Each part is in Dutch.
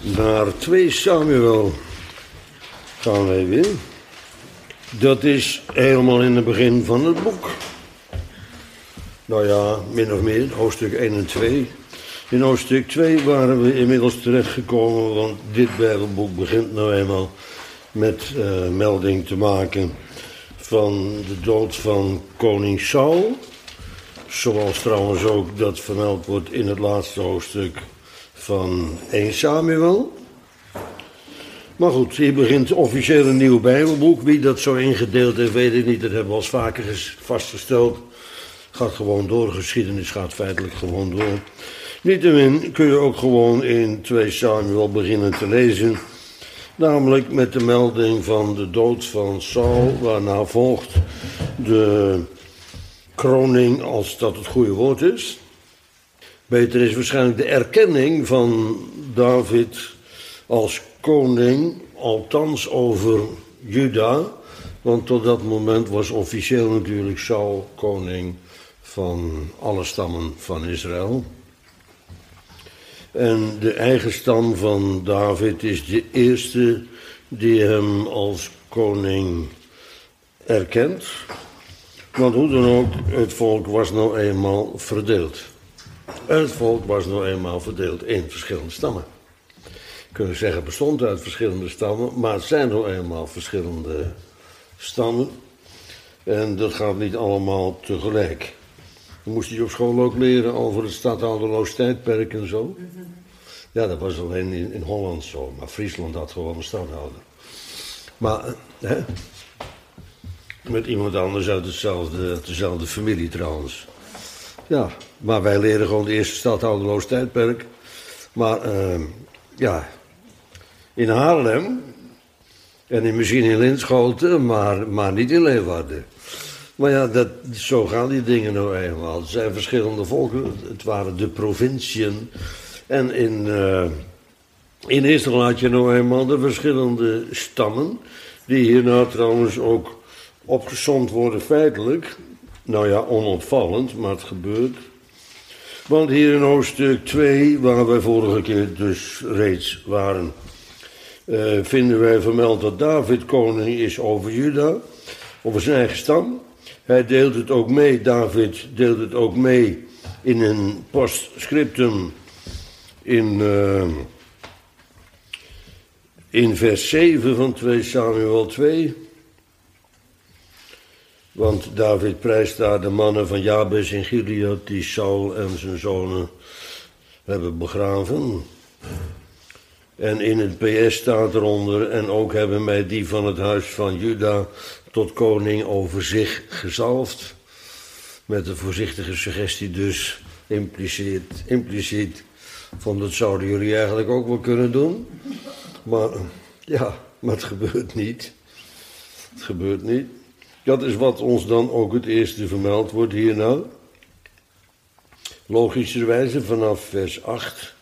Naar 2 Samuel gaan wij weer. Dat is helemaal in het begin van het boek. Nou ja, min of meer, hoofdstuk 1 en 2. In hoofdstuk 2 waren we inmiddels terechtgekomen, want dit Bijbelboek begint nou eenmaal met melding te maken van de dood van koning Saul. Zoals trouwens ook dat vermeld wordt in het laatste hoofdstuk van 1 Samuel. Maar goed, hier begint officieel een nieuw Bijbelboek. Wie dat zo ingedeeld heeft, weet ik niet. Dat hebben we al vaker vastgesteld. Gaat gewoon door, geschiedenis gaat feitelijk gewoon door. Niettemin kun je ook gewoon in 2 Samuel beginnen te lezen. Namelijk met de melding van de dood van Saul, waarna volgt de kroning, als dat het goede woord is. Beter is waarschijnlijk de erkenning van David als koning, althans over Juda. Want tot dat moment was officieel natuurlijk Saul koning van alle stammen van Israël. En de eigen stam van David is de eerste die hem als koning erkent. Want hoe dan ook, het volk was nou eenmaal verdeeld. Het volk was nou eenmaal verdeeld in verschillende stammen. Kunnen zeggen, het bestond uit verschillende stammen, maar het zijn nou eenmaal verschillende stammen. En dat gaat niet allemaal tegelijk. Dan moest je op school ook leren over het stadhouderloos tijdperk en zo. Ja, dat was alleen in Holland zo, maar Friesland had gewoon een stadhouder. Maar, met iemand anders uit dezelfde familie trouwens. Ja, maar wij leren gewoon de eerste stadhouderloos tijdperk. Maar, ja, in Haarlem en misschien in Linschoten, maar niet in Leeuwarden. Maar ja, zo gaan die dingen nou eenmaal. Het zijn verschillende volken, het waren de provinciën. En in Israël had je nou eenmaal de verschillende stammen, die hierna trouwens ook opgesomd worden feitelijk. Nou ja, onopvallend, maar het gebeurt. Want hier in hoofdstuk 2, waar wij vorige keer dus reeds waren, vinden wij vermeld dat David koning is over Juda, over zijn eigen stam. Hij deelt het ook mee, David deelt het ook mee in een postscriptum in vers 7 van 2 Samuel 2. Want David prijst daar de mannen van Jabes in Gilead die Saul en zijn zonen hebben begraven. En in het PS staat eronder, en ook hebben mij die van het huis van Juda tot koning over zich gezalfd. Met de voorzichtige suggestie dus, impliciet, van dat zouden jullie eigenlijk ook wel kunnen doen. Maar ja, maar het gebeurt niet. Het gebeurt niet. Dat is wat ons dan ook het eerste vermeld wordt hierna. Logischerwijze vanaf vers 8.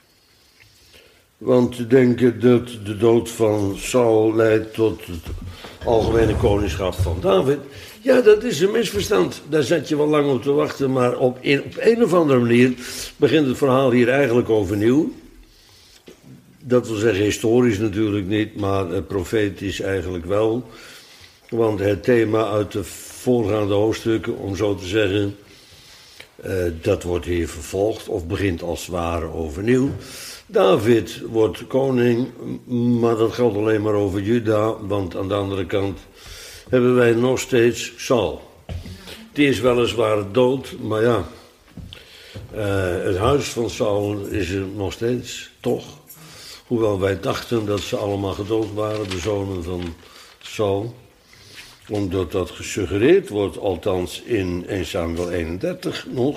Want te denken dat de dood van Saul leidt tot het algemene koningschap van David. Ja, dat is een misverstand. Daar zat je wel lang op te wachten, maar op een of andere manier begint het verhaal hier eigenlijk overnieuw. Dat wil zeggen historisch natuurlijk niet, maar profetisch eigenlijk wel. Want het thema uit de voorgaande hoofdstukken, om zo te zeggen, dat wordt hier vervolgd of begint als het ware overnieuw. David wordt koning, maar dat geldt alleen maar over Juda, want aan de andere kant hebben wij nog steeds Saul. Die is weliswaar dood, maar ja, het huis van Saul is er nog steeds, toch? Hoewel wij dachten dat ze allemaal gedood waren, de zonen van Saul. Omdat dat gesuggereerd wordt, althans in 1 Samuel 31 nog.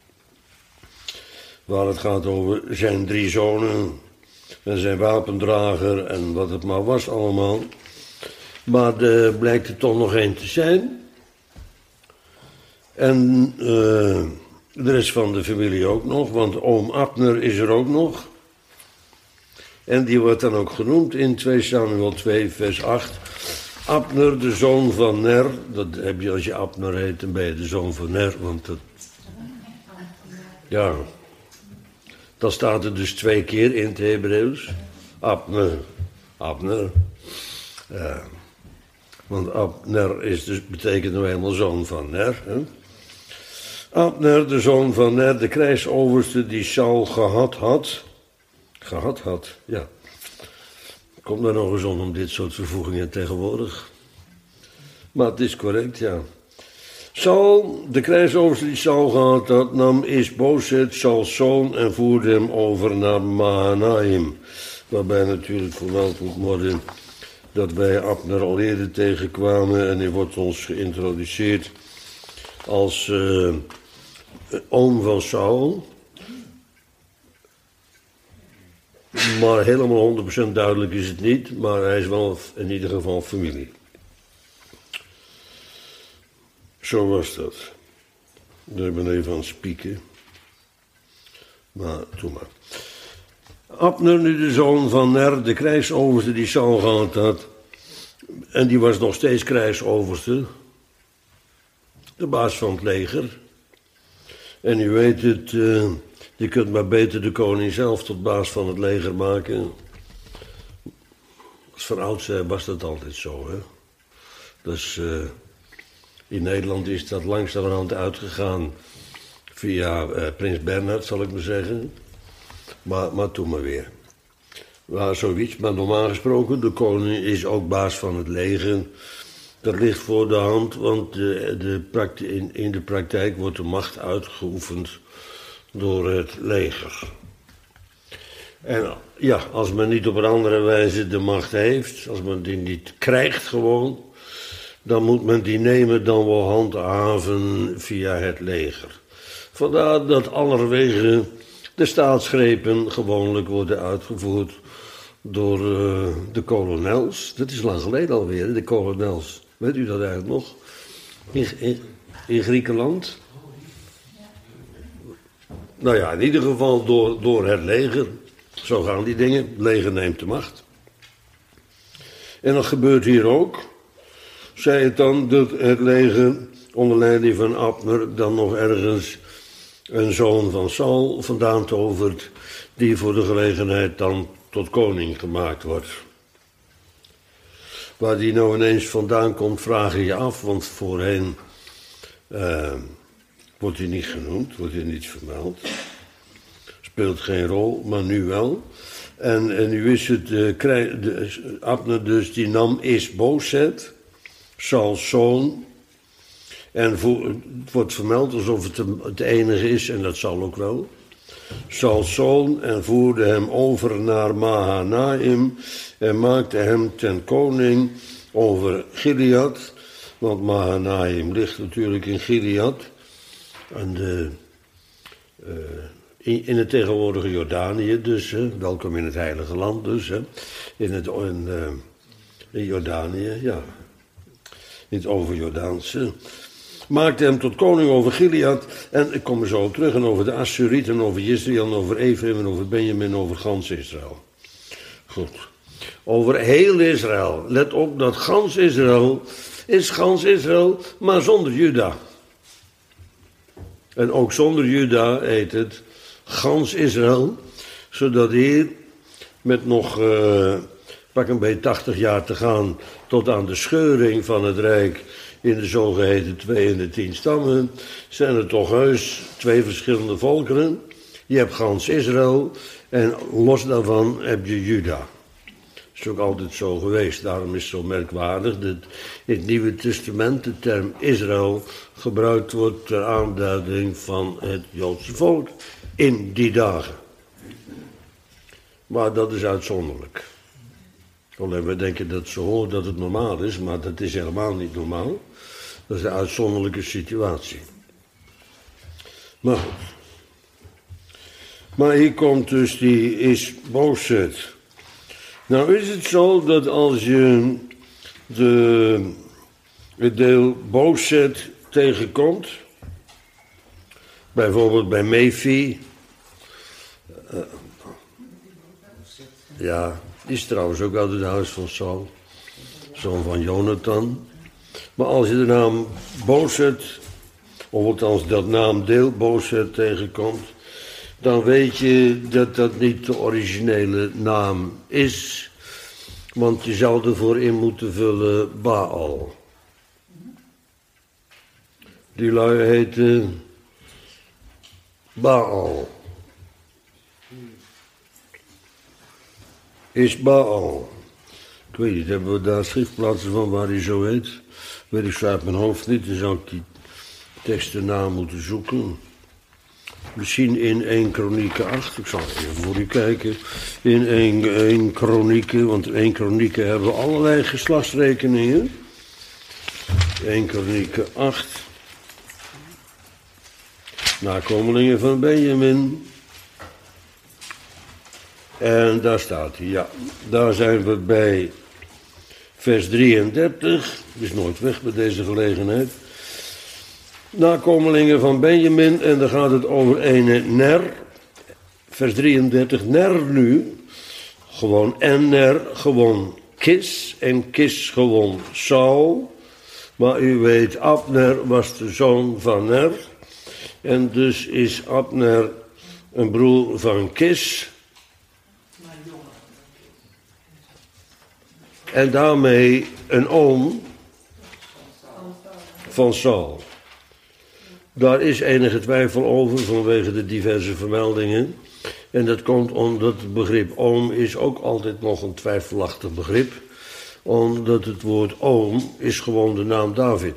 Waar het gaat over zijn 3 zonen en zijn wapendrager en wat het maar was allemaal. Maar er blijkt er toch nog 1 te zijn. En de rest van de familie ook nog, want oom Abner is er ook nog. En die wordt dan ook genoemd in 2 Samuel 2 vers 8. Abner, de zoon van Ner. Dat heb je als je Abner heet, dan ben je de zoon van Ner. Want dat, ja, dat staat er dus 2 keer in het Hebreeuws. Abner. Want Abner is dus, betekent nou helemaal zoon van Ner. Hè? Abner, de zoon van Ner, de krijgsoverste die Saul gehad had, ja. Komt er nog eens om dit soort vervoegingen tegenwoordig. Maar het is correct, ja. Saul, de krijgsoverste die Saul gehad had, nam Is-Boset, Sauls zoon, en voerde hem over naar Mahanaim. Waarbij natuurlijk vermeld moet worden dat wij Abner al eerder tegenkwamen. En hij wordt ons geïntroduceerd als oom van Saul. Maar helemaal 100% duidelijk is het niet. Maar hij is wel in ieder geval familie. Zo was dat. Ik ben even aan het spieken. Maar, doe maar. Abner, nu de zoon van Ner, de krijgsoverste die Saul gehad had. En die was nog steeds krijgsoverste. De baas van het leger. En u weet het, je kunt maar beter de koning zelf tot baas van het leger maken. Van oudsher was dat altijd zo, hè. Dus in Nederland is dat langzamerhand uitgegaan via prins Bernhard, zal ik maar zeggen. Maar toen maar weer. Maar zoiets, maar normaal gesproken, de koning is ook baas van het leger. Dat ligt voor de hand, want in de praktijk wordt de macht uitgeoefend door het leger. En ja, als men niet op een andere wijze de macht heeft, als men die niet krijgt gewoon, dan moet men die nemen dan wel handhaven via het leger. Vandaar dat allerwege de staatsgrepen gewoonlijk worden uitgevoerd door de kolonels. Dat is lang geleden alweer, de kolonels. Weet u dat eigenlijk nog? In Griekenland? Nou ja, in ieder geval door het leger. Zo gaan die dingen. Het leger neemt de macht. En dat gebeurt hier ook. Zij het dan dat het leger onder leiding van Abner dan nog ergens een zoon van Saul vandaan tovert, die voor de gelegenheid dan tot koning gemaakt wordt. Waar die nou ineens vandaan komt, vraag je je af, want voorheen wordt hij niet genoemd, wordt hij niet vermeld. Speelt geen rol, maar nu wel. En nu is het, Abner dus, die nam Is-Boset, Sauls zoon. En het wordt vermeld alsof het het enige is, en dat zal ook wel. Sauls zoon, en voerde hem over naar Mahanaim en maakte hem ten koning over Gilead. Want Mahanaim ligt natuurlijk in Gilead. In het tegenwoordige Jordanië dus. Welkom in het heilige land dus. In Jordanië, ja. In het overjordaanse. Maakte hem tot koning over Gilead. En ik kom er zo op terug. En over de Assurieten, over Israël, en over Ephraim, en over Benjamin, en over gans Israël. Goed. Over heel Israël. Let op dat gans Israël is gans Israël, maar zonder Juda. En ook zonder Juda heet het gans Israël. Zodat hier met nog pak een beetje 80 jaar te gaan tot aan de scheuring van het Rijk in de zogeheten 2 en de 10 stammen, zijn er toch heus 2 verschillende volkeren. Je hebt gans Israël en los daarvan heb je Juda. Dat is ook altijd zo geweest. Daarom is het zo merkwaardig dat in het Nieuwe Testament de term Israël gebruikt wordt ter aanduiding van het Joodse volk in die dagen. Maar dat is uitzonderlijk. Alleen we denken dat ze horen dat het normaal is, maar dat is helemaal niet normaal. Dat is een uitzonderlijke situatie. Maar goed. Maar hier komt dus die Is-Boset. Nou is het zo dat als je het deel Boset tegenkomt, bijvoorbeeld bij Mephi, ja, die is trouwens ook uit het huis van Saul, zoon van Jonathan. Maar als je de naam Boset, of althans dat naamdeel Boset tegenkomt, dan weet je dat dat niet de originele naam is. Want je zou ervoor in moeten vullen Baal. Die lui heten Baal. Is Baal. Ik weet niet, hebben we daar schriftplaatsen van waar hij zo heet? Weet ik zo uit mijn hoofd niet, dan zou ik die teksten na moeten zoeken. Misschien in 1 Kronieken 8, ik zal even voor u kijken. In 1 Kronieken, want in 1 Kronieken hebben we allerlei geslachtsrekeningen. 1 Kronieken 8. Nakomelingen van Benjamin. En daar staat hij, ja. Daar zijn we bij vers 33. Is nooit weg bij deze gelegenheid. Nakomelingen van Benjamin. En dan gaat het over ene Ner. Vers 33. Ner nu. Gewoon en Ner. Gewoon Kis. En Kis gewoon Saul. Maar u weet, Abner was de zoon van Ner. En dus is Abner een broer van Kis. En daarmee een oom van Saul. Daar is enige twijfel over vanwege de diverse vermeldingen. En dat komt omdat het begrip oom is ook altijd nog een twijfelachtig begrip. Omdat het woord oom is gewoon de naam David.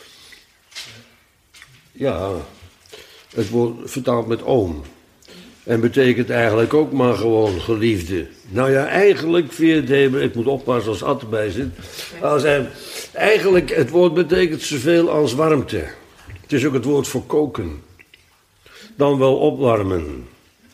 Ja, het wordt vertaald met oom. En betekent eigenlijk ook maar gewoon geliefde. Nou ja, eigenlijk via het Hebreeuws, ik moet oppassen als Ad erbij zit. Eigenlijk, het woord betekent zoveel als warmte. Het is ook het woord voor koken. Dan wel opwarmen.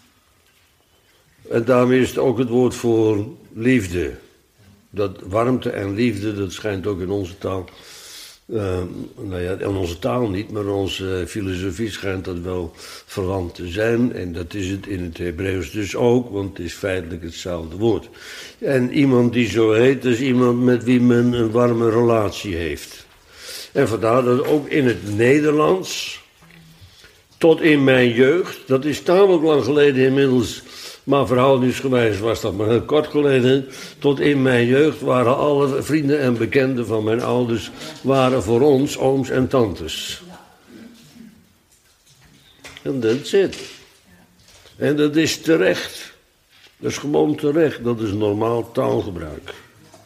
En daarmee is het ook het woord voor liefde. Dat warmte en liefde, dat schijnt ook in onze taal. Nou ja, in onze taal niet, maar in onze filosofie schijnt dat wel verwant te zijn. En dat is het in het Hebreeuws dus ook, want het is feitelijk hetzelfde woord. En iemand die zo heet, is iemand met wie men een warme relatie heeft. En vandaar dat ook in het Nederlands, tot in mijn jeugd, dat is tamelijk lang geleden inmiddels, maar verhoudingsgewijs was dat maar heel kort geleden. Tot in mijn jeugd waren alle vrienden en bekenden van mijn ouders waren voor ons ooms en tantes. En that's it. En dat is terecht. Dat is gewoon terecht. Dat is normaal taalgebruik.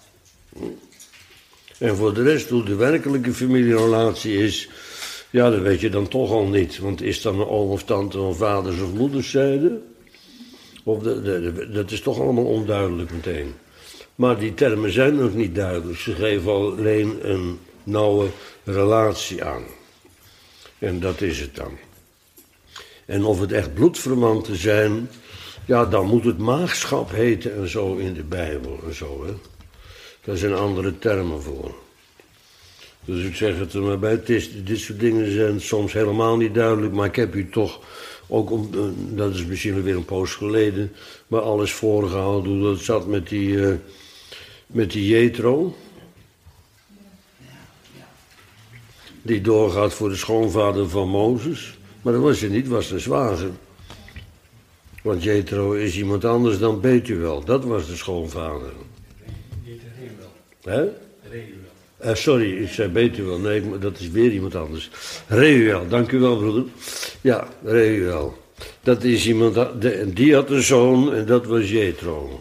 En voor de rest, hoe de werkelijke familierelatie is, ja, dat weet je dan toch al niet. Want is dan een oom of tante of vaders of moederszijde? Of dat is toch allemaal onduidelijk meteen. Maar die termen zijn nog niet duidelijk. Ze geven alleen een nauwe relatie aan. En dat is het dan. En of het echt bloedverwanten zijn, ja, dan moet het maagschap heten en zo in de Bijbel en zo, hè. Daar zijn andere termen voor. Dus ik zeg het er maar bij, dit soort dingen zijn soms helemaal niet duidelijk, maar ik heb u toch ook, dat is misschien weer een poos geleden, maar alles voorgehouden hoe dat zat met die Jethro. Die doorgaat voor de schoonvader van Mozes. Maar dat was hij niet, was een zwager. Want Jethro is iemand anders dan Betuel. Dat was de schoonvader. Hè? Sorry, ik zei Betuel. Nee, dat is weer iemand anders. Reuel, dank u wel, broeder. Ja, Reuel. Dat is iemand, die had een zoon en dat was Jethro.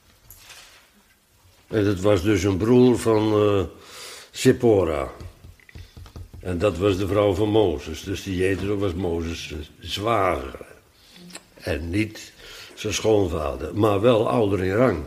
En dat was dus een broer van Zippora. En dat was de vrouw van Mozes. Dus die Jethro was Mozes' zwager. En niet zijn schoonvader, maar wel ouder in rang.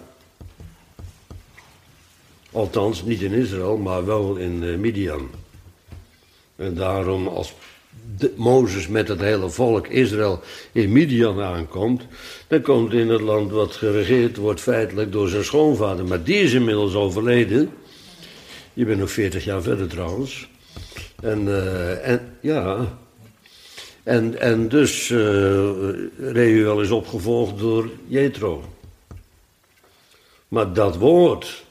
Althans, niet in Israël, maar wel in Midian. En daarom, als Mozes met het hele volk Israël in Midian aankomt, dan komt in het land wat geregeerd wordt feitelijk door zijn schoonvader. Maar die is inmiddels overleden. Je bent nog 40 jaar verder trouwens. En dus Reuel is opgevolgd door Jethro. Maar dat woord,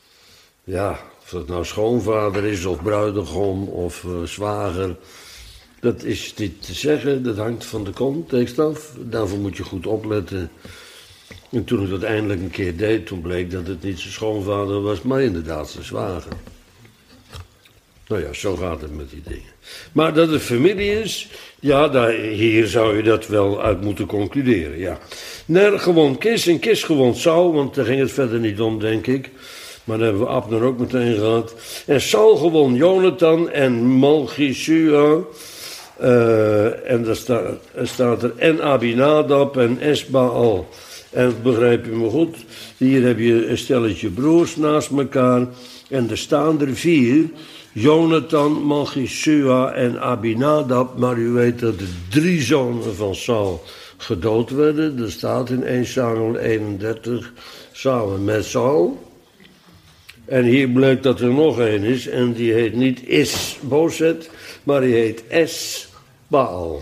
ja, of het nou schoonvader is of bruidegom of zwager, Dat is niet te zeggen, dat hangt van de context af. Daarvoor moet je goed opletten. En toen ik dat eindelijk een keer deed, toen bleek dat het niet zijn schoonvader was, maar inderdaad zijn zwager. Nou ja, zo gaat het met die dingen. Maar dat het familie is, ja, hier zou je dat wel uit moeten concluderen, ja. Ner gewoon Kis en Kis gewoon Saul, want daar ging het verder niet om, denk ik. Maar daar hebben we Abner ook meteen gehad. En Saul gewoon Jonathan en Malchishua. En daar staat er en Abinadab en Esbaal. En begrijp je me goed, hier heb je een stelletje broers naast elkaar. En er staan er 4, Jonathan, Malchishua en Abinadab. Maar u weet dat de 3 zonen van Saul gedood werden. Dat staat in 1 Samuel 31, samen met Saul. En hier blijkt dat er nog één is, en die heet niet Is-Bozet, maar die heet Es-Baal.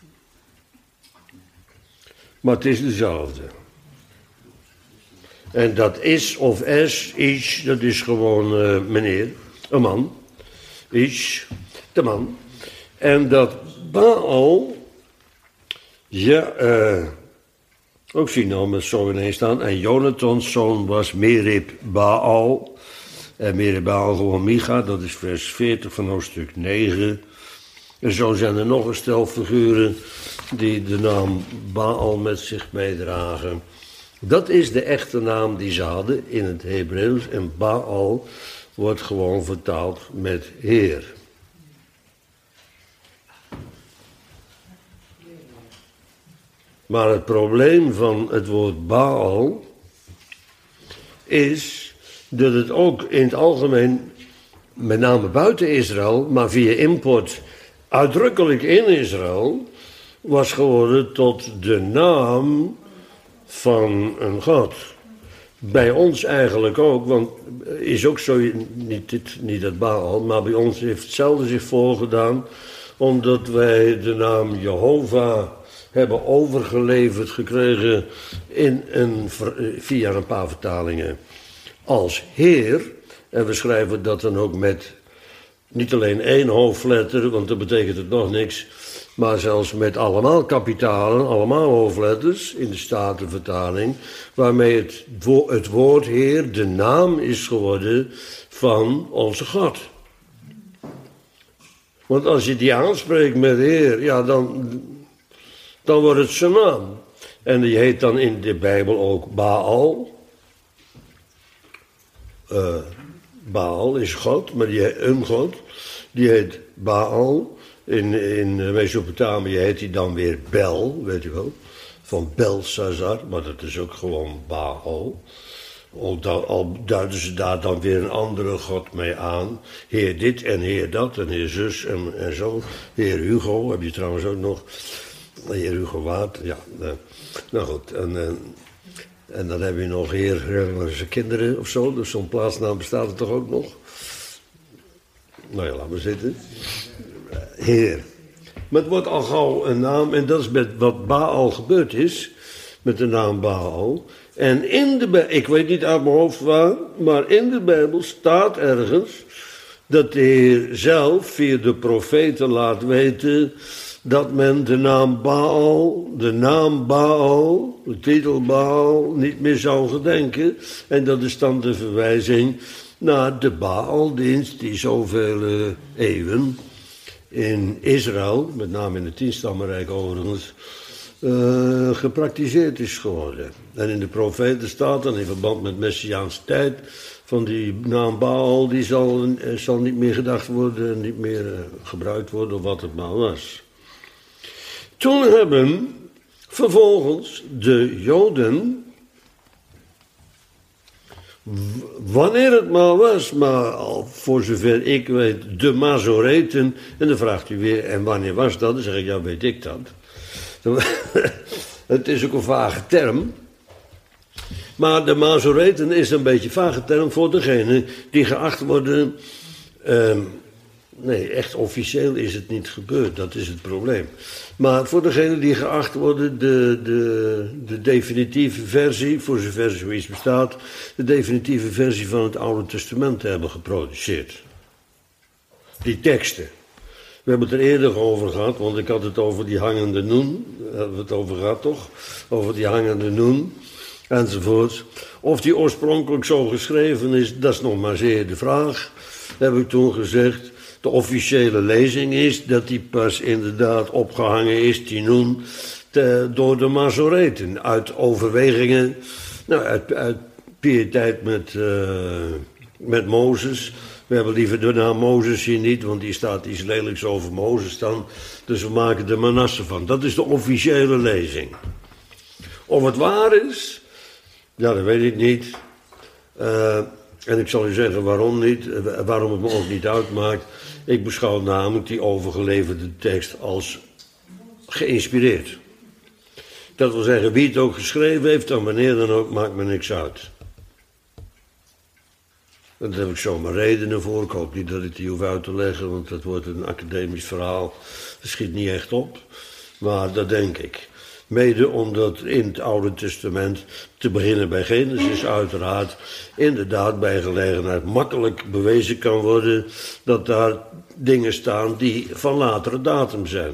Maar het is dezelfde. En dat is of is, dat is gewoon meneer, een man. Is, de man. En dat Baal, ja, ook zie je nou met zo ineens staan. En Jonathans zoon was Merib Baal. En Merib Baal gewoon Micha, dat is vers 40 van hoofdstuk 9. En zo zijn er nog een stel figuren die de naam Baal met zich meedragen. Dat is de echte naam die ze hadden in het Hebreeuws. En Baal wordt gewoon vertaald met Heer. Maar het probleem van het woord Baal is dat het ook in het algemeen, met name buiten Israël, maar via import uitdrukkelijk in Israël, was geworden tot de naam van een god. Bij ons eigenlijk ook, want is ook zo, niet het Baal, maar bij ons heeft hetzelfde zich voorgedaan, omdat wij de naam Jehovah hebben overgeleverd gekregen via een paar vertalingen als Heer. En we schrijven dat dan ook met niet alleen 1 hoofdletter, want dat betekent het nog niks, maar zelfs met allemaal kapitalen, allemaal hoofdletters in de Statenvertaling, waarmee het woord Heer de naam is geworden van onze God. Want als je die aanspreekt met Heer, ja, dan wordt het zijn naam. En die heet dan in de Bijbel ook Baal. Baal is God, maar een God. Die heet Baal. In Mesopotamië heet hij dan weer Bel, weet je wel. Van Belshazzar, maar dat is ook gewoon Baal. Al duiden ze daar dan weer een andere God mee aan. Heer dit en Heer dat en Heer zus en zo. Heer Hugo heb je trouwens ook nog. Heer Hugo Waard, ja. Nou goed, en dan heb je nog Heer zijn kinderen of zo. Dus zo'n plaatsnaam bestaat er toch ook nog? Nou ja, laat maar zitten. Heer. Maar het wordt al gauw een naam, en dat is met wat Baal gebeurd is, met de naam Baal. En ik weet niet uit mijn hoofd waar, maar in de Bijbel staat ergens dat de Heer zelf via de profeten laat weten dat men de naam Baal, de titel Baal, niet meer zou gedenken. En dat is dan de verwijzing naar de Baaldienst die zoveel eeuwen in Israël, met name in het Tienstammenrijk overigens, gepraktiseerd is geworden. En in de profeten staat dan in verband met Messiaanse tijd van die naam Baal, die zal niet meer gedacht worden en niet meer gebruikt worden of wat het maar was. Toen hebben vervolgens de Joden, wanneer het maar was, maar al voor zover ik weet, de Mazoreten, en dan vraagt u weer, en wanneer was dat? Dan zeg ik, ja, weet ik dat. Het is ook een vage term. Maar de Mazoreten is een beetje een vage term voor degenen die geacht worden. Nee, echt officieel is het niet gebeurd, dat is het probleem. Maar voor degenen die geacht worden de definitieve versie, voor zover zoiets bestaat, de definitieve versie van het Oude Testament te hebben geproduceerd. Die teksten. We hebben het er eerder over gehad, want ik had het over die hangende noen. Daar hebben we het over gehad, toch? Over die hangende noen, enzovoort. Of die oorspronkelijk zo geschreven is, dat is nog maar zeer de vraag. Heb ik toen gezegd. De officiële lezing is dat die pas inderdaad opgehangen is, die noen, door de Mazoreten. Uit overwegingen, nou, uit piëteit met Mozes. We hebben liever de naam Mozes hier niet, want die staat iets lelijks over Mozes dan. Dus we maken er Manasse van. Dat is de officiële lezing. Of het waar is, ja, dat weet ik niet. En ik zal u zeggen waarom niet, waarom het me ook niet uitmaakt. Ik beschouw namelijk die overgeleverde tekst als geïnspireerd. Dat wil zeggen, wie het ook geschreven heeft, en wanneer dan ook, maakt me niks uit. Daar heb ik zomaar redenen voor. Ik hoop niet dat ik die hoef uit te leggen, want dat wordt een academisch verhaal. Dat schiet niet echt op, maar dat denk ik. Mede omdat in het Oude Testament, te beginnen bij Genesis uiteraard, inderdaad bij gelegenheid makkelijk bewezen kan worden dat daar dingen staan die van latere datum zijn.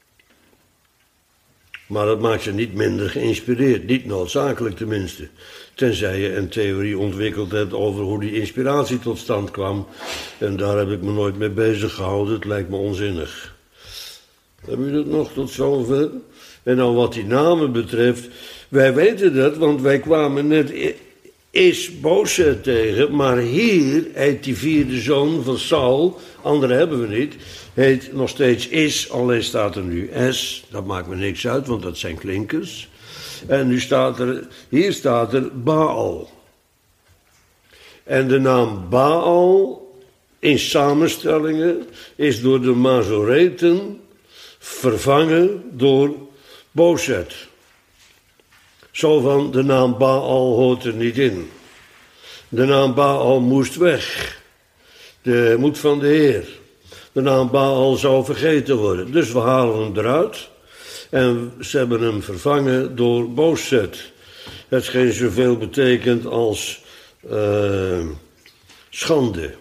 Maar dat maakt ze niet minder geïnspireerd, niet noodzakelijk tenminste. Tenzij je een theorie ontwikkeld hebt over hoe die inspiratie tot stand kwam. En daar heb ik me nooit mee bezig gehouden, het lijkt me onzinnig. Hebben jullie dat nog tot zover? En dan wat die namen betreft, wij weten dat, want wij kwamen net Is-Bozet tegen, maar hier heet die vierde zoon van Saul, andere hebben we niet, heet nog steeds Is, alleen staat er nu S, dat maakt me niks uit, want dat zijn klinkers. En nu hier staat er Baal. En de naam Baal in samenstellingen is door de Mazoreten vervangen door Bozet. Zo van, de naam Baal hoort er niet in. De naam Baal moest weg. Moet van de Heer. De naam Baal zou vergeten worden. Dus we halen hem eruit. En ze hebben hem vervangen door Bozet. Hetgeen zoveel betekent als schande.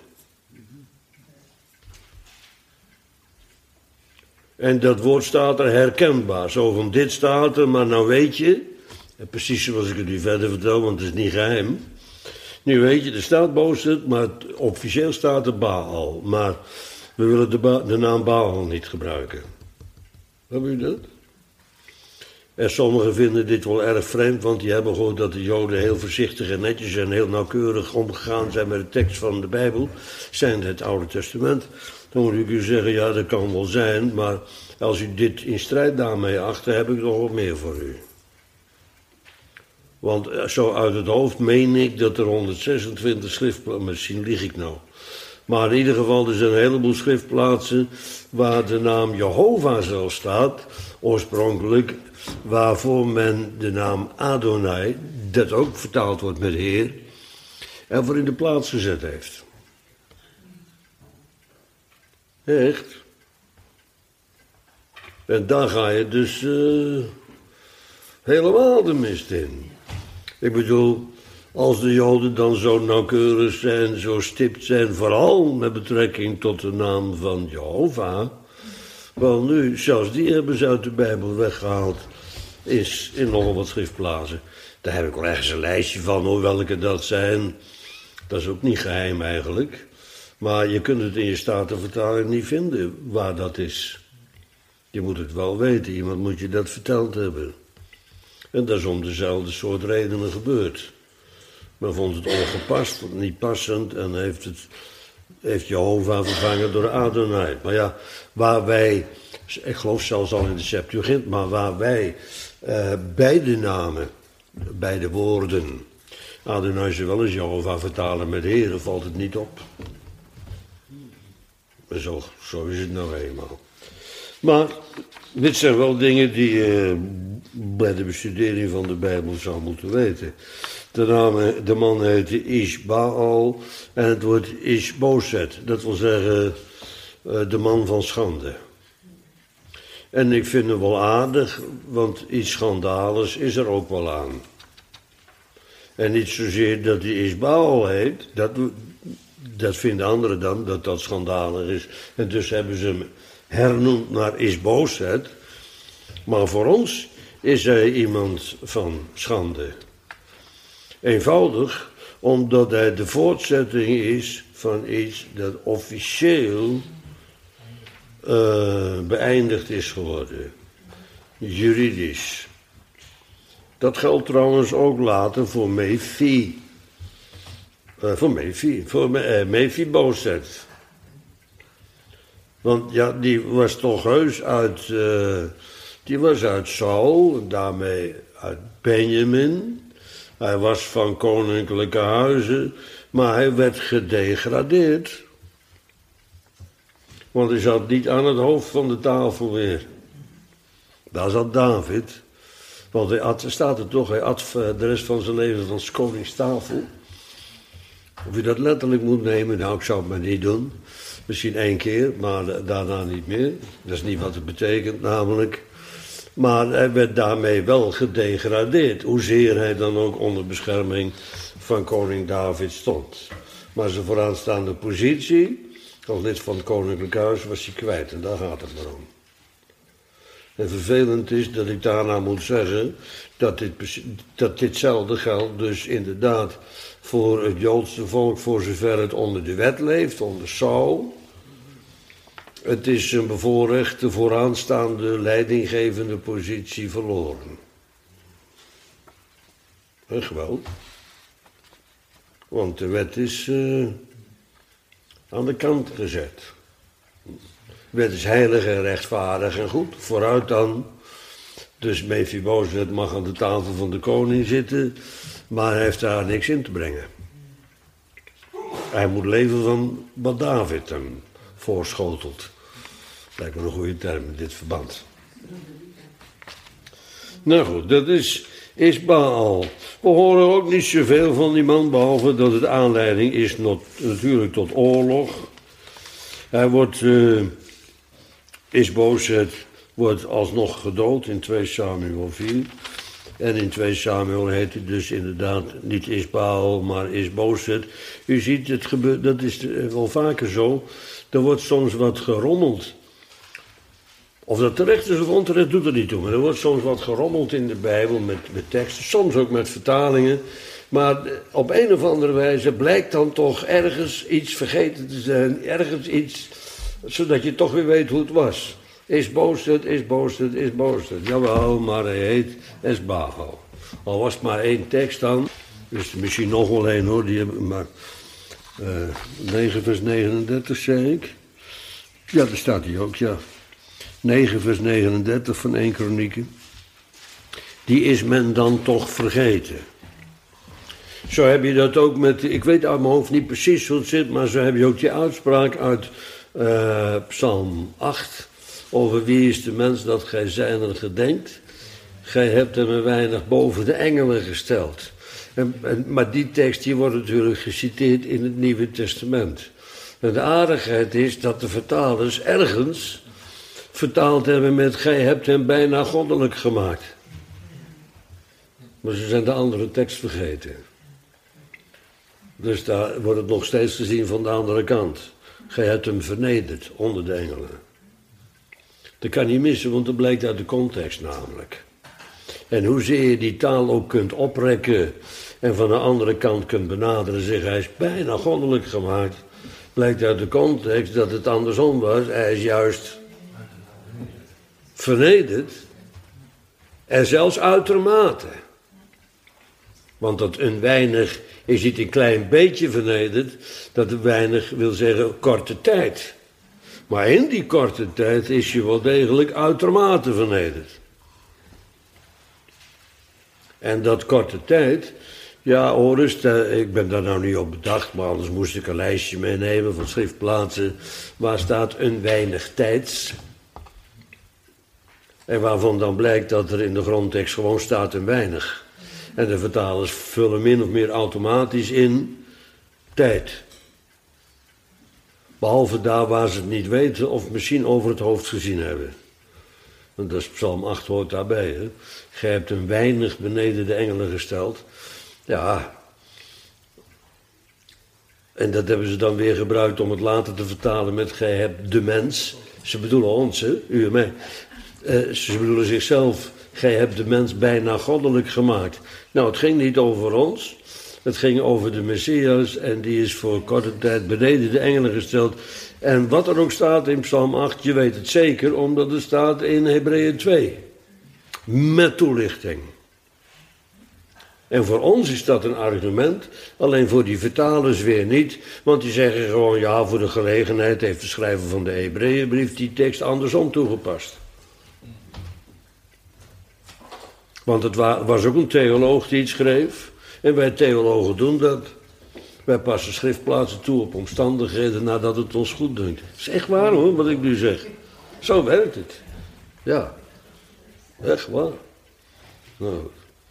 En dat woord staat er herkenbaar. Zo van, dit staat er, maar nou weet je. Precies zoals ik het u verder vertel, want het is niet geheim. Nu weet je, er staat Bozet, maar officieel staat er Baal. Maar we willen de naam Baal niet gebruiken. Hebben u dat? En sommigen vinden dit wel erg vreemd, want die hebben gehoord dat de Joden heel voorzichtig en netjes en heel nauwkeurig omgegaan zijn met de tekst van de Bijbel, zijn het Oude Testament. Dan moet ik u zeggen, ja, dat kan wel zijn, maar als u dit in strijd daarmee acht, dan heb ik nog wat meer voor u. Want zo uit het hoofd meen ik dat er 126 schriftplaatsen, misschien lieg ik nou. Maar in ieder geval, er zijn een heleboel schriftplaatsen waar de naam Jehovah zelf staat, oorspronkelijk, waarvoor men de naam Adonai, dat ook vertaald wordt met Heer, ervoor in de plaats gezet heeft. Echt. En daar ga je dus helemaal de mist in. Ik bedoel, als de Joden dan zo nauwkeurig zijn, zo stipt zijn, vooral met betrekking tot de naam van Jehovah, wel nu, zelfs die hebben ze uit de Bijbel weggehaald, is in nogal wat schriftplaatsen. Daar heb ik wel ergens een lijstje van, hoor, welke dat zijn. Dat is ook niet geheim eigenlijk. Maar je kunt het in je Statenvertaling niet vinden waar dat is. Je moet het wel weten, iemand moet je dat verteld hebben. En dat is om dezelfde soort redenen gebeurd. Men vond het ongepast, niet passend en heeft Jehovah vervangen door Adonai. Maar ja, waar wij, ik geloof zelfs al in de Septuagint, maar waar wij beide namen, beide woorden, Adonai zowel als Jehovah vertalen met Heere, valt het niet op. Maar zo is het nou eenmaal. Maar dit zijn wel dingen die je bij de bestudering van de Bijbel zou moeten weten. De man heette Ish-Baal en het woord Ish-Bozet. Dat wil zeggen de man van schande. En ik vind hem wel aardig, want iets schandaligs is er ook wel aan. En niet zozeer dat hij Ish-Baal heet, dat vinden anderen dan, dat schandalig is. En dus hebben ze hem hernoemd naar Isboset. Maar voor ons is hij iemand van schande. Eenvoudig omdat hij de voortzetting is van iets dat officieel beëindigd is geworden. Juridisch. Dat geldt trouwens ook later voor Mephiboset. Want ja, die was toch heus uit Saul, en daarmee uit Benjamin. Hij was van koninklijke huizen, maar hij werd gedegradeerd. Want hij zat niet aan het hoofd van de tafel weer. Daar zat David. Want hij staat er toch, hij at de rest van zijn leven van 's konings tafel. Of je dat letterlijk moet nemen, nou, ik zou het maar niet doen. Misschien 1 keer, maar daarna niet meer. Dat is niet wat het betekent, namelijk. Maar hij werd daarmee wel gedegradeerd. Hoezeer hij dan ook onder bescherming van koning David stond. Maar zijn vooraanstaande positie, als lid van het koninklijk huis, was hij kwijt. En daar gaat het maar om. En vervelend is dat ik daarna moet zeggen dat ditzelfde geldt dus inderdaad voor het Joodse volk, voor zover het onder de wet leeft, onder Saul. Het is een bevoorrechte, vooraanstaande, leidinggevende positie verloren. Geweld. Want de wet is aan de kant gezet. De wet is heilig en rechtvaardig en goed. Vooruit dan. Dus Mephiboset mag aan de tafel van de koning zitten, maar hij heeft daar niks in te brengen. Hij moet leven van wat David hem voorschotelt. Lijkt me een goede term in dit verband. Nou goed, dat is Baal. We horen ook niet zoveel van die man, behalve dat het aanleiding is natuurlijk tot oorlog. Hij wordt, Isboset wordt alsnog gedood in 2 Samuel 4. En in 2 Samuel heet hij dus inderdaad niet Isbaal, maar Isboset. U ziet, het gebeurt, dat is wel vaker zo. Er wordt soms wat gerommeld. Of dat terecht is of onterecht, doet er niet toe. Maar er wordt soms wat gerommeld in de Bijbel met teksten. Soms ook met vertalingen. Maar op een of andere wijze blijkt dan toch ergens iets vergeten te zijn. Ergens iets, zodat je toch weer weet hoe het was. Isboset. Jawel, maar hij heet Esbaal. Al was het maar 1 tekst dan. Dus misschien nog wel 1 hoor. Maar 9 vers 39 zei ik. Ja, daar staat hij ook, ja. 9 vers 39 van 1 Kronieken. Die is men dan toch vergeten. Zo heb je dat ook met, ik weet uit mijn hoofd niet precies hoe het zit, maar zo heb je ook die uitspraak uit Psalm 8. Over wie is de mens dat gij zijner gedenkt? Gij hebt hem een weinig boven de engelen gesteld. Maar die tekst die wordt natuurlijk geciteerd in het Nieuwe Testament. En de aardigheid is dat de vertalers ergens vertaald hebben met gij hebt hem bijna goddelijk gemaakt. Maar ze zijn de andere tekst vergeten. Dus daar wordt het nog steeds gezien van de andere kant. Gij hebt hem vernederd onder de engelen. Dat kan niet missen, want dat blijkt uit de context namelijk. En hoezeer je die taal ook kunt oprekken en van de andere kant kunt benaderen, zeggen hij is bijna goddelijk gemaakt, blijkt uit de context dat het andersom was. Hij is juist vernederd en zelfs uitermate. Want dat een weinig is niet een klein beetje vernederd, dat een weinig wil zeggen korte tijd. Maar in die korte tijd is je wel degelijk uitermate vernederd. En dat korte tijd, ja hoor eens, ik ben daar nou niet op bedacht, maar anders moest ik een lijstje meenemen van schriftplaatsen waar staat een weinig tijds. En waarvan dan blijkt dat er in de grondtekst gewoon staat een weinig. En de vertalers vullen min of meer automatisch in tijd. Behalve daar waar ze het niet weten of misschien over het hoofd gezien hebben. Want dat is Psalm 8 hoort daarbij. Hè? Gij hebt een weinig beneden de engelen gesteld. Ja. En dat hebben ze dan weer gebruikt om het later te vertalen met gij hebt de mens. Ze bedoelen ons, hè? U en mij. Ze bedoelen zichzelf. Gij hebt de mens bijna goddelijk gemaakt. Nou, het ging niet over ons. Het ging over de Messias en die is voor korte tijd beneden de engelen gesteld. En wat er ook staat in Psalm 8, je weet het zeker, omdat het staat in Hebreeën 2. Met toelichting. En voor ons is dat een argument, alleen voor die vertalers weer niet. Want die zeggen gewoon, ja, voor de gelegenheid heeft de schrijver van de Hebreeënbrief die tekst andersom toegepast. Want het was ook een theoloog die het schreef. En wij theologen doen dat. Wij passen schriftplaatsen toe op omstandigheden nadat het ons goed doet. Dat is echt waar hoor, wat ik nu zeg. Zo werkt het. Ja, echt waar. Nou,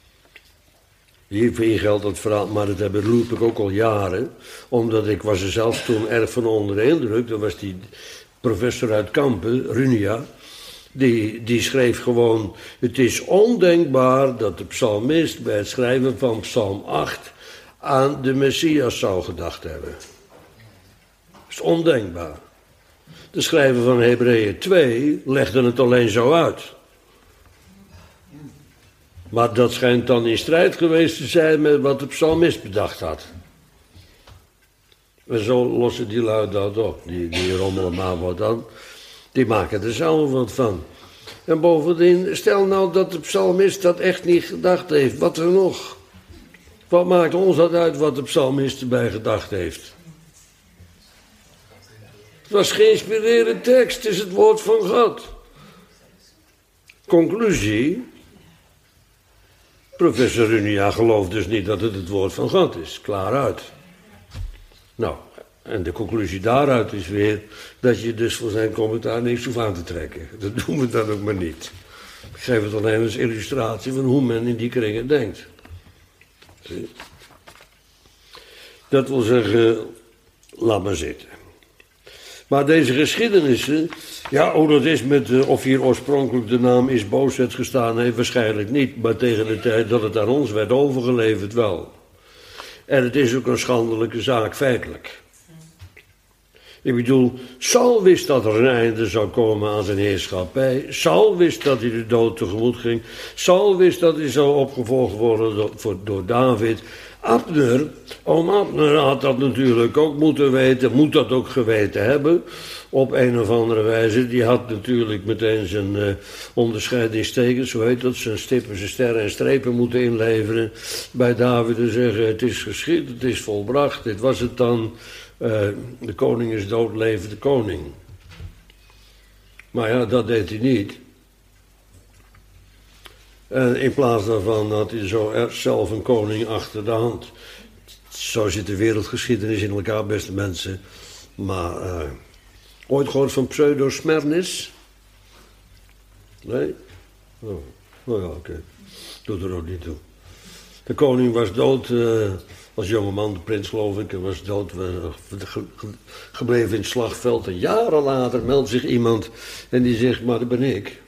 hier geldt dat verhaal, maar dat roep ik ook al jaren. Omdat ik was er zelf toen erg van onder de indruk. Dat was die professor uit Kampen, Runia. Die schreef gewoon, het is ondenkbaar dat de psalmist bij het schrijven van Psalm 8 aan de Messias zou gedacht hebben. Dat is ondenkbaar. De schrijver van Hebreeën 2 legde het alleen zo uit. Maar dat schijnt dan in strijd geweest te zijn met wat de psalmist bedacht had. En zo lossen die lui dat op. Die rommelen maar wat aan. Die maken er zelf wat van. En bovendien, stel nou dat de psalmist dat echt niet gedacht heeft. Wat er nog? Wat maakt ons dat uit wat de psalmist erbij gedacht heeft? Het was geïnspireerde tekst, het is het woord van God. Conclusie. Professor Runia gelooft dus niet dat het woord van God is. Klaar uit. Nou, en de conclusie daaruit is weer dat je dus voor zijn commentaar niks hoeft aan te trekken. Dat doen we dan ook maar niet. Ik geef het alleen als illustratie van hoe men in die kringen denkt. Zie? Dat wil zeggen, laat maar zitten. Maar deze geschiedenissen, ja, hoe dat is met of hier oorspronkelijk de naam Is-Bozet gestaan heeft, waarschijnlijk niet. Maar tegen de tijd dat het aan ons werd overgeleverd wel. En het is ook een schandelijke zaak, feitelijk. Ik bedoel, Saul wist dat er een einde zou komen aan zijn heerschappij. Saul wist dat hij de dood tegemoet ging. Saul wist dat hij zou opgevolgd worden door David. Oom Abner had dat natuurlijk ook moeten weten, moet dat ook geweten hebben. Op een of andere wijze. Die had natuurlijk meteen zijn onderscheidingstekens, zo heet dat, zijn stippen, zijn sterren en strepen moeten inleveren. Bij David en zeggen, het is geschied, het is volbracht, dit was het dan. De koning is dood, leven de koning. Maar ja, dat deed hij niet. En in plaats daarvan had hij zo zelf een koning achter de hand. Zo zit de wereldgeschiedenis in elkaar, beste mensen. Maar ooit gehoord van Pseudo-Smernis? Nee? Oh, nou ja, oké. Doet er ook niet toe. De koning was dood, als jongeman, de prins geloof ik, was dood, gebleven in het slagveld. En jaren later meldt zich iemand en die zegt, maar dat ben ik.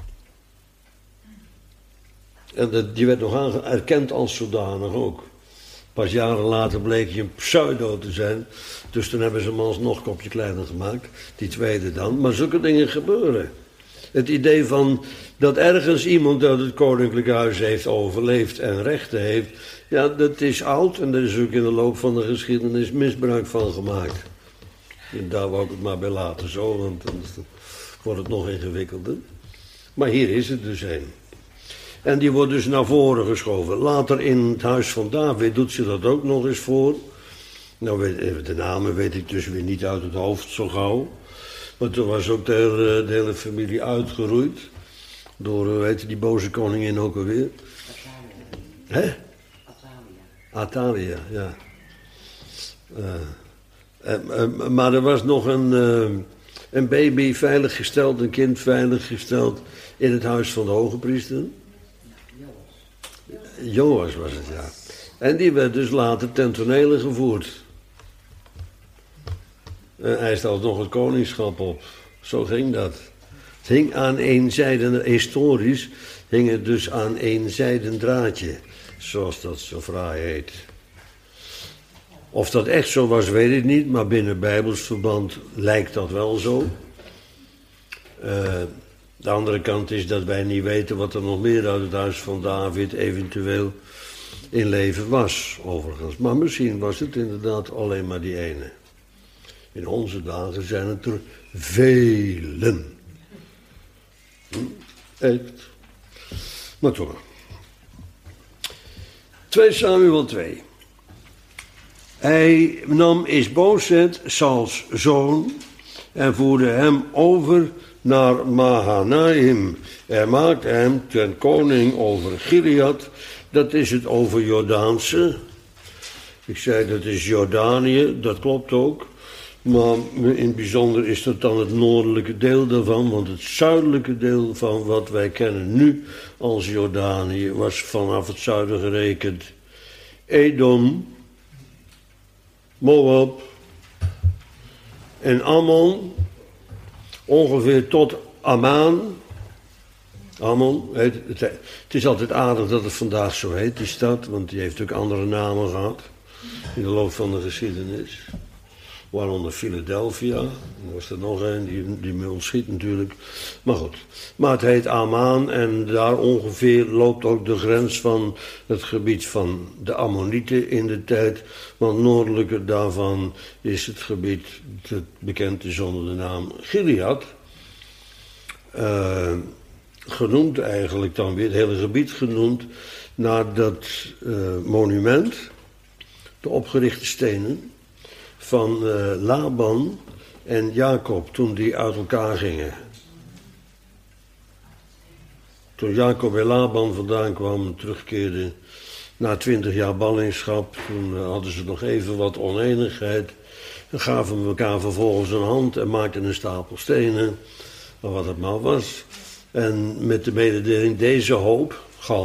En die werd nog erkend als zodanig ook. Pas jaren later bleek hij een pseudo te zijn. Dus toen hebben ze hem alsnog een kopje kleiner gemaakt. Die tweede dan. Maar zulke dingen gebeuren. Het idee van dat ergens iemand uit het koninklijk huis heeft overleefd en rechten heeft. Ja, dat is oud en daar is ook in de loop van de geschiedenis misbruik van gemaakt. En daar wou ik het maar bij laten zo, want dan wordt het nog ingewikkelder. Maar hier is het dus een. En die wordt dus naar voren geschoven. Later in het huis van David doet ze dat ook nog eens voor. Nou, de namen weet ik dus weer niet uit het hoofd zo gauw. Maar toen was ook de hele familie uitgeroeid. Door, hoe heet die boze koningin ook alweer? Hè? Atalia, ja. Maar er was nog een baby veiliggesteld, een kind veiliggesteld in het huis van de hoge priester. Joas was het, ja. En die werd dus later ten tonele gevoerd. En hij stelde nog het koningschap op. Zo ging dat. Het hing aan één zijde, historisch hing het dus aan één zijden draadje. Zoals dat zo fraai heet. Of dat echt zo was, weet ik niet, maar binnen Bijbels verband lijkt dat wel zo. De andere kant is dat wij niet weten wat er nog meer uit het huis van David eventueel in leven was, overigens. Maar misschien was het inderdaad alleen maar die ene. In onze dagen zijn het er velen. Echt. Maar toch. 2 Samuel 2. Hij nam Isboset, Sauls zoon, en voerde hem over naar Mahanaim. Hij maakte hem ten koning over Gilead. Dat is het overjordaanse. Ik zei dat is Jordanië, dat klopt ook. Maar in het bijzonder is dat dan het noordelijke deel daarvan. Want het zuidelijke deel van wat wij kennen nu als Jordanië was vanaf het zuiden gerekend Edom, Moab en Ammon, ongeveer tot Ammon. Ammon, het is altijd aardig dat het vandaag zo heet, die stad, want die heeft ook andere namen gehad in de loop van de geschiedenis. Waaronder Philadelphia, er was er nog een, die me ontschiet natuurlijk. Maar goed, maar het heet Ammon en daar ongeveer loopt ook de grens van het gebied van de Ammonieten in de tijd. Want noordelijker daarvan is het gebied dat bekend is onder de naam Gilead. Genoemd eigenlijk dan weer, het hele gebied genoemd, naar dat monument, de opgerichte stenen van Laban en Jacob toen die uit elkaar gingen. Toen Jacob en Laban vandaan kwamen, terugkeerden na 20 jaar ballingschap, toen hadden ze nog even wat oneenigheid en gaven elkaar vervolgens een hand en maakten een stapel stenen, maar wat het maar was. En met de mededeling, deze hoop,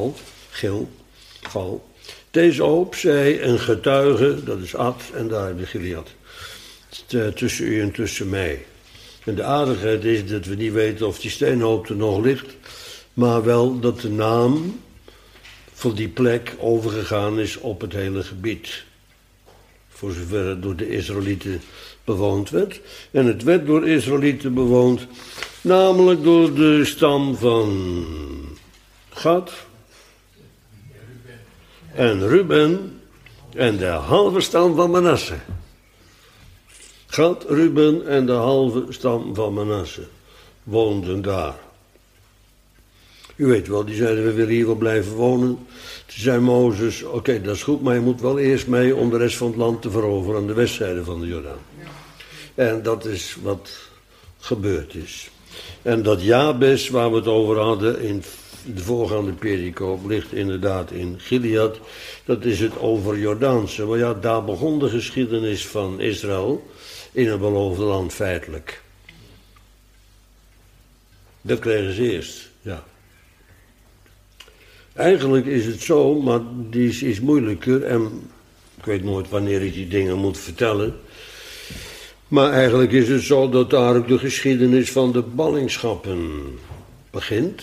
Gal, deze hoop, zei een getuige, dat is Ad, en daar heb je Gilead. Tussen u en tussen mij. En de aardigheid is dat we niet weten of die steenhoop er nog ligt, maar wel dat de naam van die plek overgegaan is op het hele gebied. Voor zover het door de Israëlieten bewoond werd. En het werd door Israëlieten bewoond, namelijk door de stam van Gad en Ruben en de halve stam van Manasse. Gad, Ruben en de halve stam van Manasse woonden daar. U weet wel, die zeiden we willen hier wel blijven wonen. Toen zei Mozes, oké, dat is goed, maar je moet wel eerst mee om de rest van het land te veroveren aan de westzijde van de Jordaan. En dat is wat gebeurd is. En dat Jabes, waar we het over hadden in de voorgaande pericoop, ligt inderdaad in Gilead. Dat is het overjordaanse. Maar ja, daar begon de geschiedenis van Israël in het beloofde land feitelijk. Dat kregen ze eerst, ja. Eigenlijk is het zo, maar die is moeilijker en ik weet nooit wanneer ik die dingen moet vertellen. Maar eigenlijk is het zo dat daar ook de geschiedenis van de ballingschappen begint.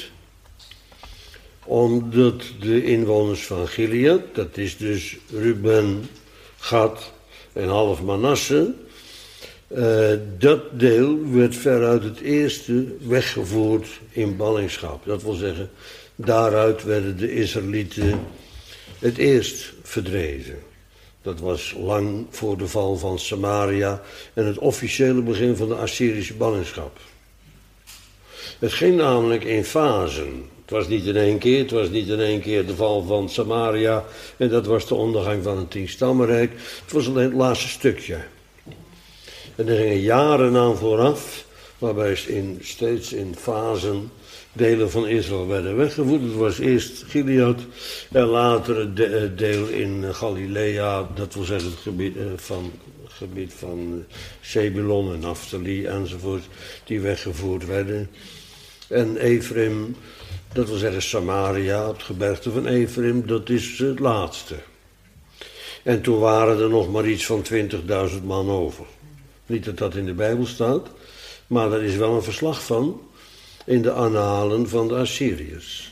Omdat de inwoners van Gilead, dat is dus Ruben, Gad en half Manasse, dat deel werd veruit het eerste weggevoerd in ballingschap. Dat wil zeggen, daaruit werden de Israëlieten het eerst verdreven. Dat was lang voor de val van Samaria en het officiële begin van de Assyrische ballingschap. Het ging namelijk in fasen. Het was niet in één keer de val van Samaria en dat was de ondergang van het 10-stammenrijk. Het was alleen het laatste stukje. En er gingen jaren aan vooraf, waarbij steeds in fasen delen van Israël werden weggevoerd. Het was eerst Gilead en later het deel in Galilea, dat wil zeggen het gebied van Zebulon en Naphtali enzovoort, die weggevoerd werden. En Ephraim, dat wil zeggen Samaria, het gebergte van Ephraim, dat is het laatste. En toen waren er nog maar iets van 20.000 man over. Niet dat dat in de Bijbel staat, maar er is wel een verslag van in de annalen van de Assyriërs.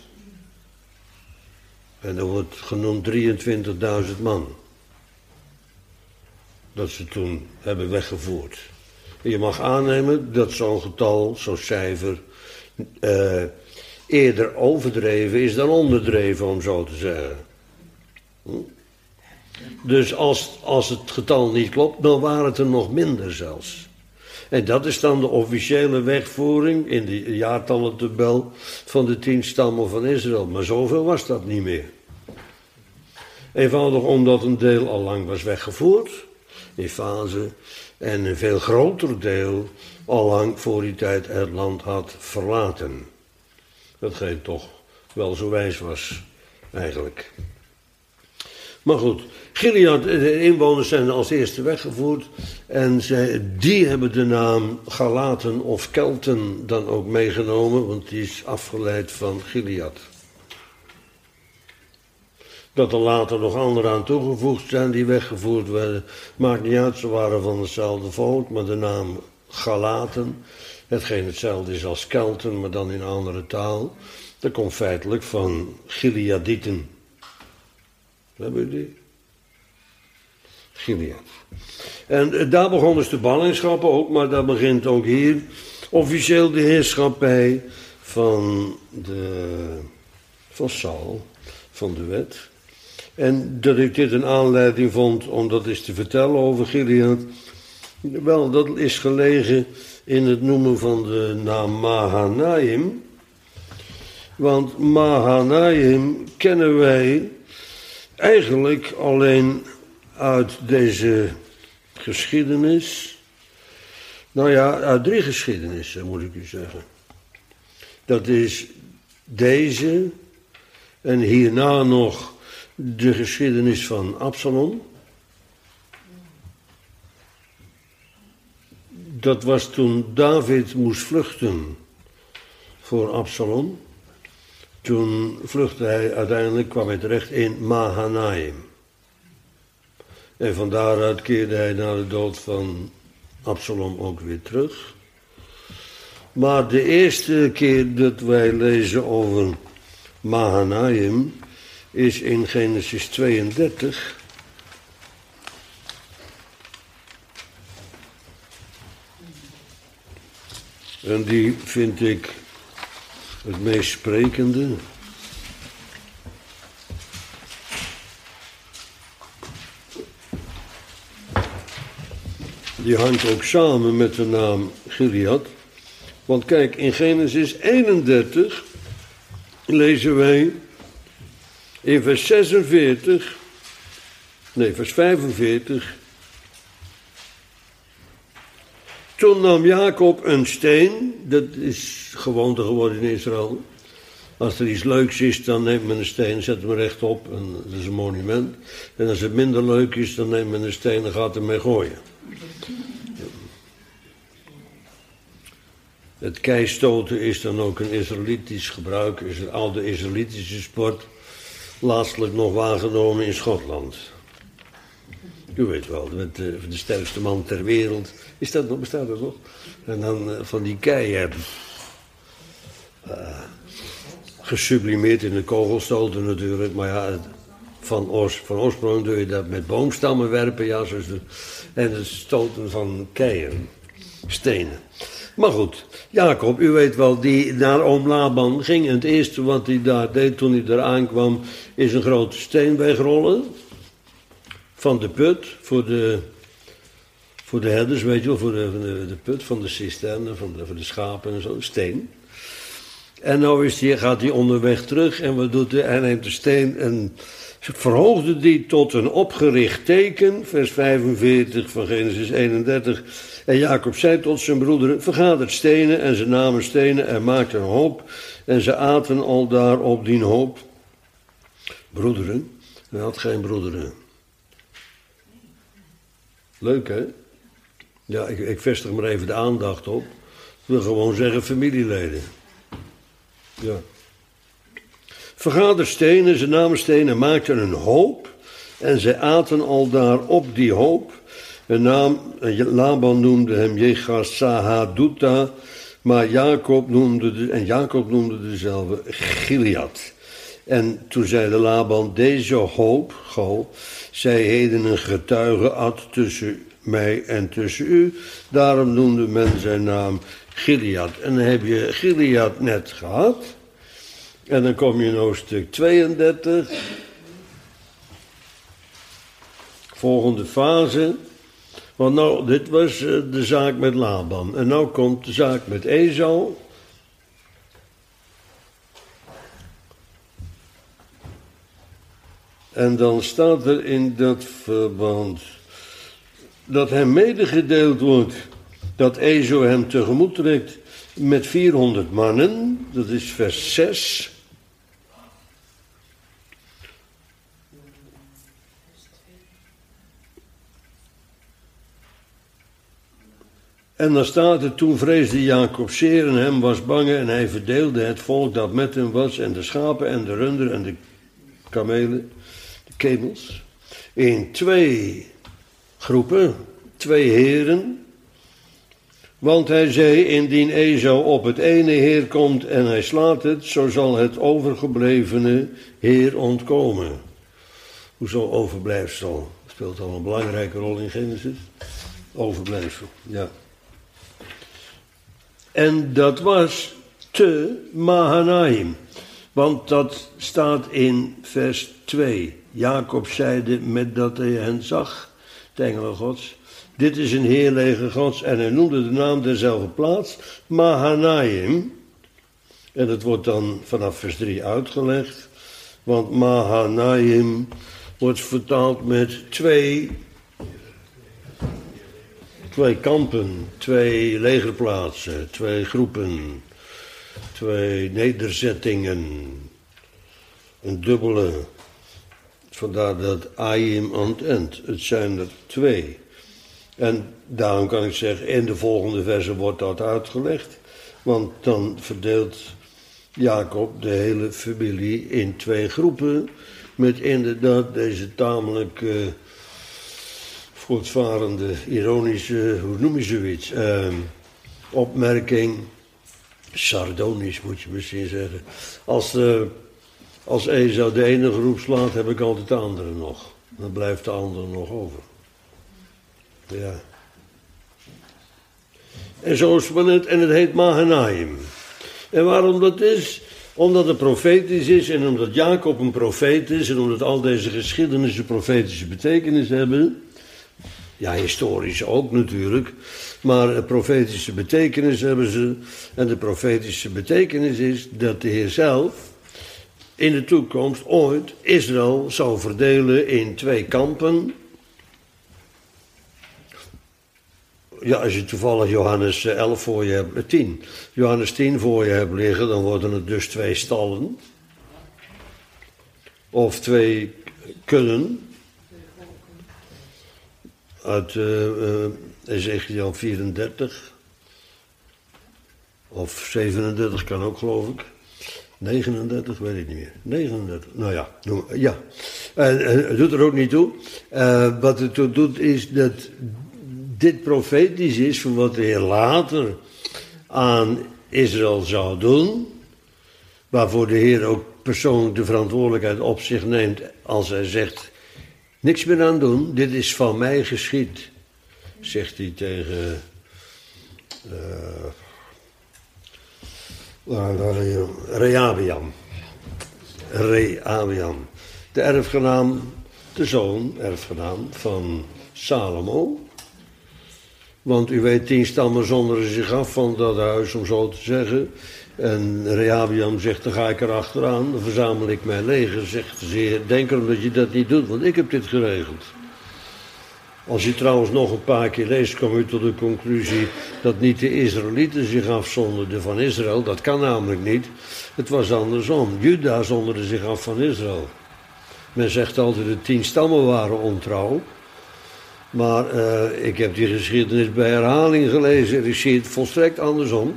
En er wordt genoemd 23.000 man. dat ze toen hebben weggevoerd. En je mag aannemen dat zo'n getal, zo'n cijfer, eerder overdreven is dan onderdreven, om zo te zeggen. Dus als het getal niet klopt, dan waren het er nog minder zelfs. En dat is dan de officiële wegvoering in de jaartallentabel van de 10 stammen van Israël. Maar zoveel was dat niet meer. Eenvoudig omdat een deel al lang was weggevoerd, in fase, en een veel groter deel al lang voor die tijd het land had verlaten. Hetgeen toch wel zo wijs was, eigenlijk. Maar goed, Gilead, de inwoners zijn als eerste weggevoerd. En die hebben de naam Galaten of Kelten dan ook meegenomen, want die is afgeleid van Gilead. Dat er later nog anderen aan toegevoegd zijn die weggevoerd werden, maakt niet uit, ze waren van hetzelfde volk, maar de naam Galaten, hetgeen hetzelfde is als Kelten, maar dan in een andere taal, dat komt feitelijk van Gileadieten. Hebben jullie die? Gilead. En daar begon dus de ballingschappen ook, maar daar begint ook hier officieel de heerschappij van Saul, van de wet. En dat ik dit een aanleiding vond om dat eens te vertellen over Gilead. Wel, dat is gelegen in het noemen van de naam Mahanaim. Want Mahanaim kennen wij eigenlijk alleen uit deze geschiedenis. Nou ja, uit 3 geschiedenissen moet ik u zeggen. Dat is deze en hierna nog de geschiedenis van Absalom. Dat was toen David moest vluchten voor Absalom. Toen vluchtte hij, uiteindelijk kwam hij terecht in Mahanaim. En van daaruit keerde hij na de dood van Absalom ook weer terug. Maar de eerste keer dat wij lezen over Mahanaim is in Genesis 32. En die vind ik het meest sprekende. Die hangt ook samen met de naam Gilead. Want kijk, in Genesis 31 lezen wij in vers 45. Toen nam Jacob een steen, dat is gewoonte geworden in Israël. Als er iets leuks is, dan neemt men een steen, zet hem rechtop, en dat is een monument. En als het minder leuk is, dan neemt men een steen en gaat ermee gooien. Het keistoten is dan ook een Israëlitisch gebruik, is een oude Israëlitische sport, laatstelijk nog waargenomen in Schotland. U weet wel, met de sterkste man ter wereld. Bestaat dat nog? En dan van die keien. Gesublimeerd in de kogelstoten natuurlijk. Maar ja, van oorsprong doe je dat met boomstammen werpen. Ja, en het stoten van keien. Stenen. Maar goed, Jacob, u weet wel, die naar oom Laban ging. En het eerste wat hij daar deed toen hij daar aankwam, is een grote steen wegrollen. Van de put, voor de herders, weet je wel, voor de put van de cisterne, voor de schapen en zo, steen. En nou gaat hij onderweg terug en wat doet hij? Hij neemt de steen en verhoogde die tot een opgericht teken, vers 45 van Genesis 31. En Jacob zei tot zijn broederen, vergadert stenen, en ze namen stenen en maakten een hoop. En ze aten al daar op die hoop. Broederen? Hij had geen broederen. Leuk, hè? Ja, ik vestig maar even de aandacht op. Ik wil gewoon zeggen familieleden. Ja. Vergader stenen, ze namen stenen en maakten een hoop. En zij aten al daar op die hoop. Laban noemde hem Jegar-Sahaduta. Maar Jacob noemde dezelfde Gilead. En toen zeide Laban, deze hoop, zij heden een getuige ad tussen mij en tussen u. Daarom noemde men zijn naam Gilead. En dan heb je Gilead net gehad. En dan kom je in hoofdstuk 32. Volgende fase. Want nou, dit was de zaak met Laban. En nou komt de zaak met Esau. En dan staat er in dat verband dat hem medegedeeld wordt dat Esau hem tegemoet trekt met 400 mannen. Dat is vers 6. En dan staat er, toen vreesde Jacob zeer en hem was bange en hij verdeelde het volk dat met hem was en de schapen en de runderen en de kamelen, de kemels, in 2 groepen, 2 heren. Want hij zei, indien Esau op het ene heer komt en hij slaat het, zo zal het overgeblevene heer ontkomen. Hoezo overblijfsel? Dat speelt al een belangrijke rol in Genesis. Overblijfsel, ja. En dat was te Mahanaim. Want dat staat in vers 2. Jacob zeide met dat hij hen zag, de engelen Gods. Dit is een heerleger Gods. En hij noemde de naam derzelfde plaats Mahanaim. En dat wordt dan vanaf vers 3 uitgelegd. Want Mahanaim wordt vertaald met 2 kampen, 2 legerplaatsen, 2 groepen, 2 nederzettingen, een dubbele. Vandaar dat Aim aan het eind. Het zijn er 2. En daarom kan ik zeggen, in de volgende verse wordt dat uitgelegd. Want dan verdeelt Jacob de hele familie in 2 groepen. Met inderdaad deze tamelijk voortvarende, ironische, hoe noem je zoiets? Opmerking. Sardonisch moet je misschien zeggen. Als Esau de ene groep slaat, heb ik altijd de andere nog. Dan blijft de andere nog over. Ja. En zo is het, en het heet Mahanaim. En waarom dat is? Omdat het profetisch is en omdat Jacob een profeet is en omdat al deze geschiedenissen profetische betekenis hebben. Ja, historisch ook natuurlijk. Maar profetische betekenis hebben ze. En de profetische betekenis is dat de Heer zelf in de toekomst ooit Israël zou verdelen in 2 kampen. Ja, als je toevallig Johannes 11 voor je hebt, 10. Johannes 10 voor je hebt liggen, dan worden het dus 2 stallen. Of 2 kudden. Uit Ezekiel 34. Of 37 kan ook, geloof ik. 39, weet ik niet meer. 39, nou ja. Ja. Het doet er ook niet toe. Wat het toe doet is dat dit profetisch is van wat de Heer later aan Israël zou doen. Waarvoor de Heer ook persoonlijk de verantwoordelijkheid op zich neemt als hij zegt, niks meer aan doen, dit is van mij geschied. Zegt hij tegen Rehabeam. De erfgenaam, de erfgenaam van Salomo. Want u weet, 10 stammen zonderen zich af van dat huis, om zo te zeggen. En Rehabeam zegt, dan ga ik er achteraan, dan verzamel ik mijn leger. Zegt de Heer, denk erom dat je dat niet doet, want ik heb dit geregeld. Als je trouwens nog een paar keer leest, kom je tot de conclusie dat niet de Israëlieten zich afzonderden van Israël. Dat kan namelijk niet. Het was andersom. Juda zonderde zich af van Israël. Men zegt altijd de 10 stammen waren ontrouw. Maar ik heb die geschiedenis bij herhaling gelezen en ik zie het volstrekt andersom.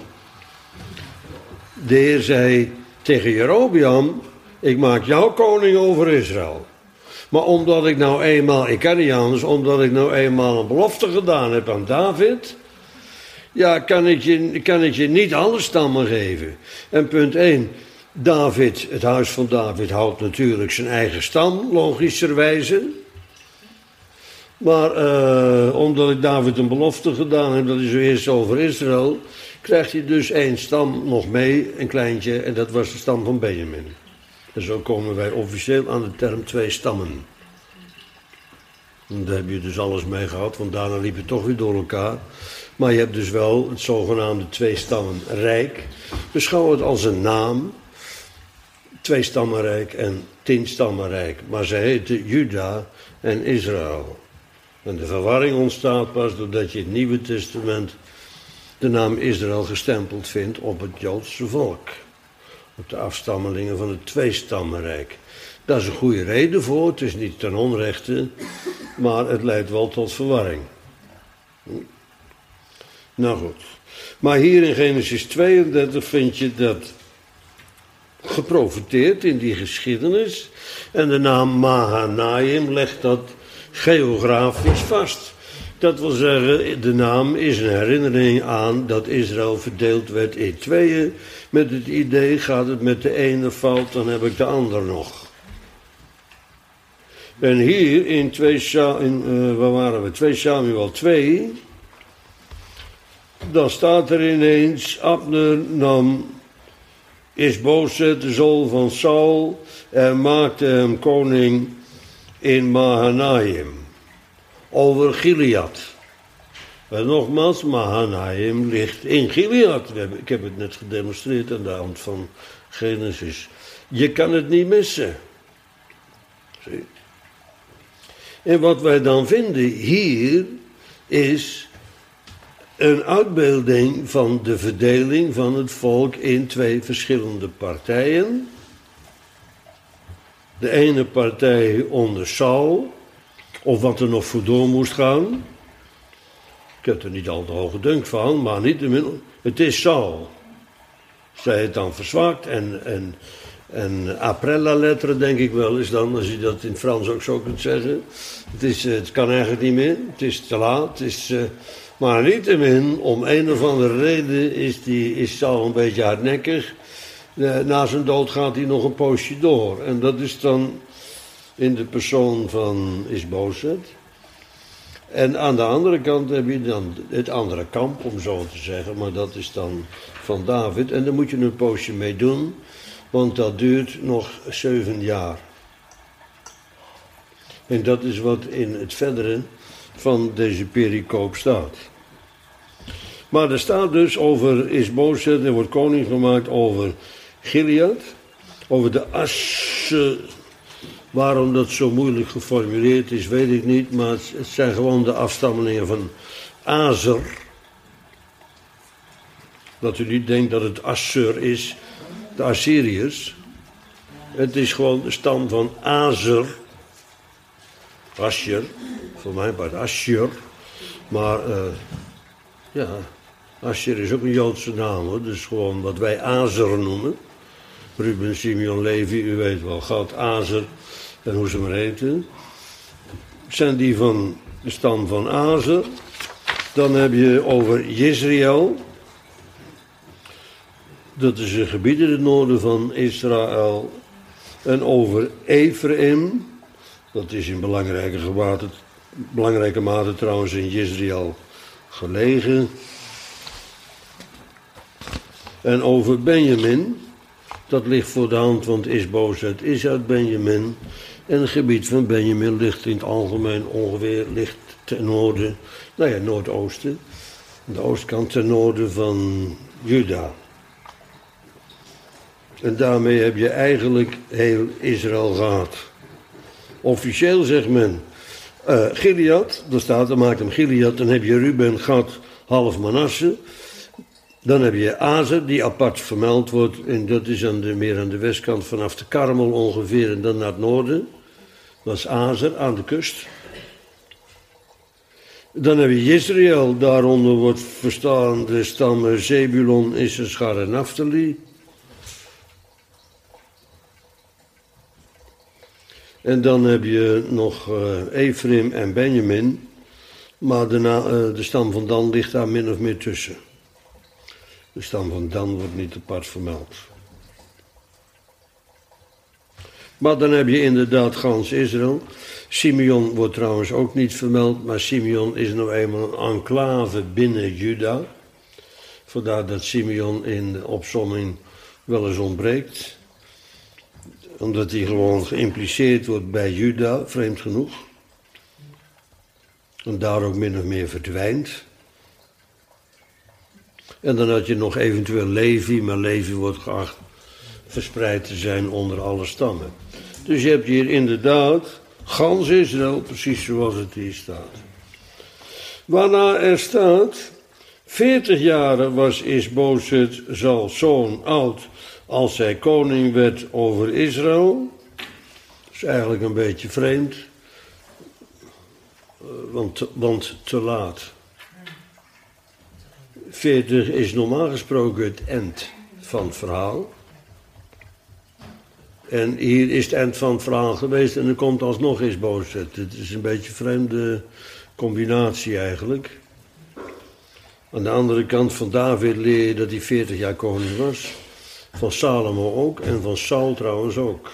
De Heer zei tegen Jerobeam, ik maak jou koning over Israël. Maar omdat ik nou eenmaal, ik kan niet anders, omdat ik nou eenmaal een belofte gedaan heb aan David, ja, kan ik je niet alle stammen geven. En punt 1, David, het huis van David, houdt natuurlijk zijn eigen stam, logischerwijze. Maar omdat ik David een belofte gedaan heb, dat is zo eerst over Israël, krijgt hij dus één stam nog mee, een kleintje, en dat was de stam van Benjamin. En zo komen wij officieel aan de term twee stammen. En daar heb je dus alles mee gehad, want daarna liep het toch weer door elkaar. Maar je hebt dus wel het zogenaamde tweestammenrijk. Beschouw het als een naam, tweestammenrijk en tienstammenrijk. Maar ze heten Juda en Israël. En de verwarring ontstaat pas doordat je in het Nieuwe Testament de naam Israël gestempeld vindt op het Joodse volk. Op de afstammelingen van het tweestammenrijk. Daar is een goede reden voor, het is niet ten onrechte, maar het leidt wel tot verwarring. Nou goed. Maar hier in Genesis 32 vind je dat geprofiteerd in die geschiedenis. En de naam Mahanaim legt dat geografisch vast. Dat wil zeggen, de naam is een herinnering aan dat Israël verdeeld werd in tweeën. Met het idee, gaat het met de ene fout, dan heb ik de ander nog. En hier in 2 Samuel 2, dan staat er ineens, Abner nam Isboset, de zoon van Saul, en maakte hem koning in Mahanaim, over Gilead. En nogmaals, Mahanaim ligt in Gilead. Ik heb het net gedemonstreerd aan de hand van Genesis. Je kan het niet missen. Zie. En wat wij dan vinden hier is een uitbeelding van de verdeling van het volk in twee verschillende partijen. De ene partij onder Saul, of wat er nog voor door moest gaan. Ik heb er niet al te hoge dunk van, maar niettemin, het is Saul. Zij het dan verzwakt en après la lettre, denk ik wel, is dan, als je dat in het Frans ook zo kunt zeggen. Het kan eigenlijk niet meer, het is te laat, maar niettemin, om een of andere reden is Saul een beetje hardnekkig. Na zijn dood gaat hij nog een poosje door. En dat is dan in de persoon van Isboset. En aan de andere kant heb je dan het andere kamp, om zo te zeggen. Maar dat is dan van David. En daar moet je een poosje mee doen. Want dat duurt nog 7 jaar. En dat is wat in het verdere van deze pericoop staat. Maar er staat dus over Isboset, er wordt koning gemaakt over Gilead, over de Asse. Waarom dat zo moeilijk geformuleerd is, weet ik niet, maar het zijn gewoon de afstammelingen van Azer. Dat u niet denkt dat het Assur is, de Assyriërs. Het is gewoon de stam van Azer. Asher, voor mijn part Assur. Maar ja, Assur is ook een Joodse naam, hoor. Dus gewoon wat wij Azer noemen. Ruben, Simeon, Levi, u weet wel, Gad, Azer en hoe ze maar heten. Zijn die van de stam van Azer. Dan heb je over Jezreel. Dat is een gebied in het noorden van Israël. En over Ephraim. Dat is in belangrijke mate trouwens in Jezreel gelegen. En over Benjamin. Dat ligt voor de hand, want Isboset is uit Benjamin. En het gebied van Benjamin ligt in het algemeen ongeveer ten noorden, nou ja, noordoosten. De oostkant ten noorden van Juda. En daarmee heb je eigenlijk heel Israël gehad. Officieel zegt men Gilead, daar staat, dan maakt hem Gilead, dan heb je Ruben, Gad, half Manasse. Dan heb je Azer, die apart vermeld wordt, en dat is meer aan de westkant vanaf de Karmel ongeveer, en dan naar het noorden. Dat is Azer, aan de kust. Dan heb je Jezreel, daaronder wordt verstaan de stammen Zebulon, Issachar en Naphtali. En dan heb je nog Ephraim en Benjamin, maar de stam van Dan ligt daar min of meer tussen. De stam van Dan wordt niet apart vermeld. Maar dan heb je inderdaad gans Israël. Simeon wordt trouwens ook niet vermeld, maar Simeon is nou eenmaal een enclave binnen Juda. Vandaar dat Simeon in de opsomming wel eens ontbreekt. Omdat hij gewoon geïmpliceerd wordt bij Juda, vreemd genoeg. En daar ook min of meer verdwijnt. En dan had je nog eventueel Levi, maar Levi wordt geacht verspreid te zijn onder alle stammen. Dus je hebt hier inderdaad gans Israël, precies zoals het hier staat. Waarna er staat, 40 jaren was Isboset Sauls zoon oud als hij koning werd over Israël. Dat is eigenlijk een beetje vreemd, want te laat. 40 is normaal gesproken het eind van het verhaal. En hier is het eind van het verhaal geweest en er komt alsnog Isboset. Het is een beetje een vreemde combinatie eigenlijk. Aan de andere kant van David leer je dat hij 40 jaar koning was. Van Salomo ook en van Saul trouwens ook.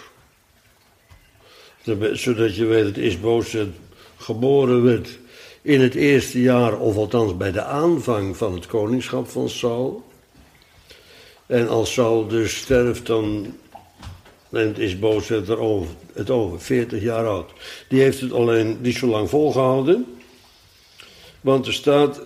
Zodat je weet dat Isboset geboren werd in het eerste jaar, of althans bij de aanvang van het koningschap van Saul. En als Saul dus sterft, dan neemt Isboset het over, 40 jaar oud. Die heeft het alleen niet zo lang volgehouden. Want er staat...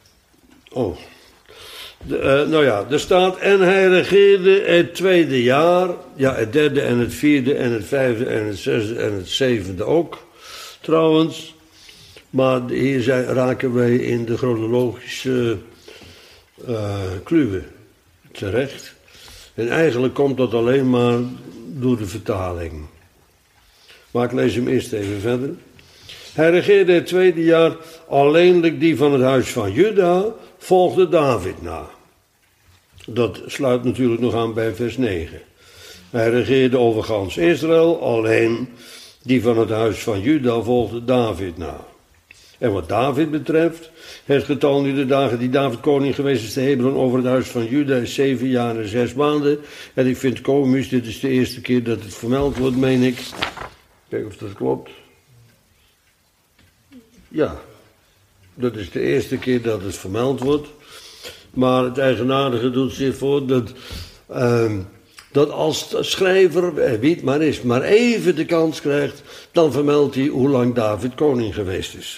er staat, en hij regeerde het tweede jaar, ja, het derde en het vierde en het vijfde en het zesde en het zevende ook, trouwens. Maar hier raken wij in de chronologische kluwe terecht. En eigenlijk komt dat alleen maar door de vertaling. Maar ik lees hem eerst even verder. Hij regeerde het tweede jaar, alleenlijk die van het huis van Juda volgde David na. Dat sluit natuurlijk nog aan bij vers 9. Hij regeerde over gans Israël, alleen die van het huis van Juda volgde David na. En wat David betreft, het getal nu de dagen die David koning geweest is te Hebron over het huis van Juda is 7 jaar en 6 maanden. En ik vind komisch, dit is de eerste keer dat het vermeld wordt, meen ik. Kijk of dat klopt. Ja, dat is de eerste keer dat het vermeld wordt. Maar het eigenaardige doet zich voor dat als schrijver, wie het maar is, maar even de kans krijgt, dan vermeldt hij hoe lang David koning geweest is.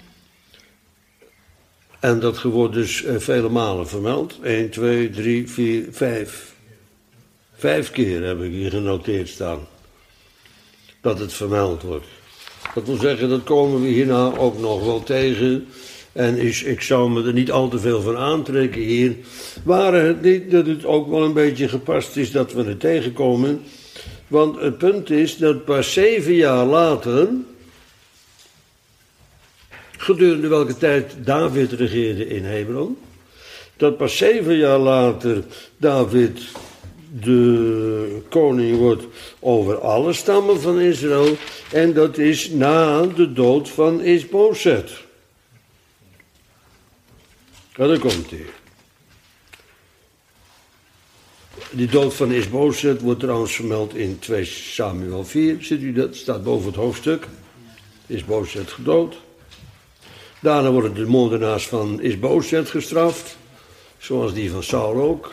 En dat wordt dus vele malen vermeld. 1, 2, 3, 4, 5. 5 keer heb ik hier genoteerd staan. Dat het vermeld wordt. Dat wil zeggen, dat komen we hierna ook nog wel tegen. En ik zou me er niet al te veel van aantrekken hier. Waren het niet dat het ook wel een beetje gepast is dat we het tegenkomen. Want het punt is dat pas 7 jaar later, gedurende welke tijd David regeerde in Hebron, dat pas 7 jaar later David de koning wordt over alle stammen van Israël. En dat is na de dood van Isboset. Ja, daar komt hij. Die dood van Isboset wordt trouwens vermeld in 2 Samuel 4. Ziet u dat? Staat boven het hoofdstuk. Isboset gedood. Daarna worden de moordenaars van Isboset gestraft. Zoals die van Saul ook.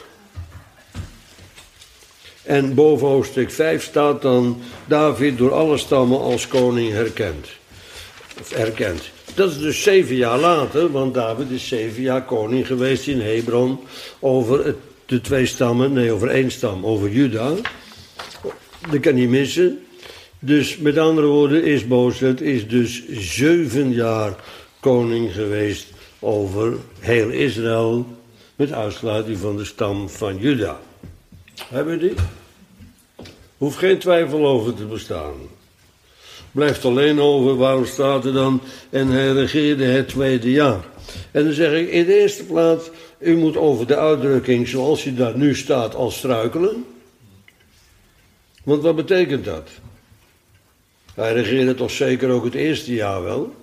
En boven hoofdstuk 5 staat dan David door alle stammen als koning erkend. Dat is dus 7 jaar later, want David is 7 jaar koning geweest in Hebron over de 2 stammen, nee, over 1 stam, over Juda. Dat kan niet missen. Dus met andere woorden, Isboset is dus 7 jaar koning geweest over heel Israël, met uitsluiting van de stam van Juda. Hebben we die? Hoeft geen twijfel over te bestaan. Blijft alleen over, waarom staat er dan, en hij regeerde het tweede jaar. En dan zeg ik in de eerste plaats, u moet over de uitdrukking zoals die daar nu staat al struikelen. Want wat betekent dat? Hij regeerde toch zeker ook het eerste jaar wel?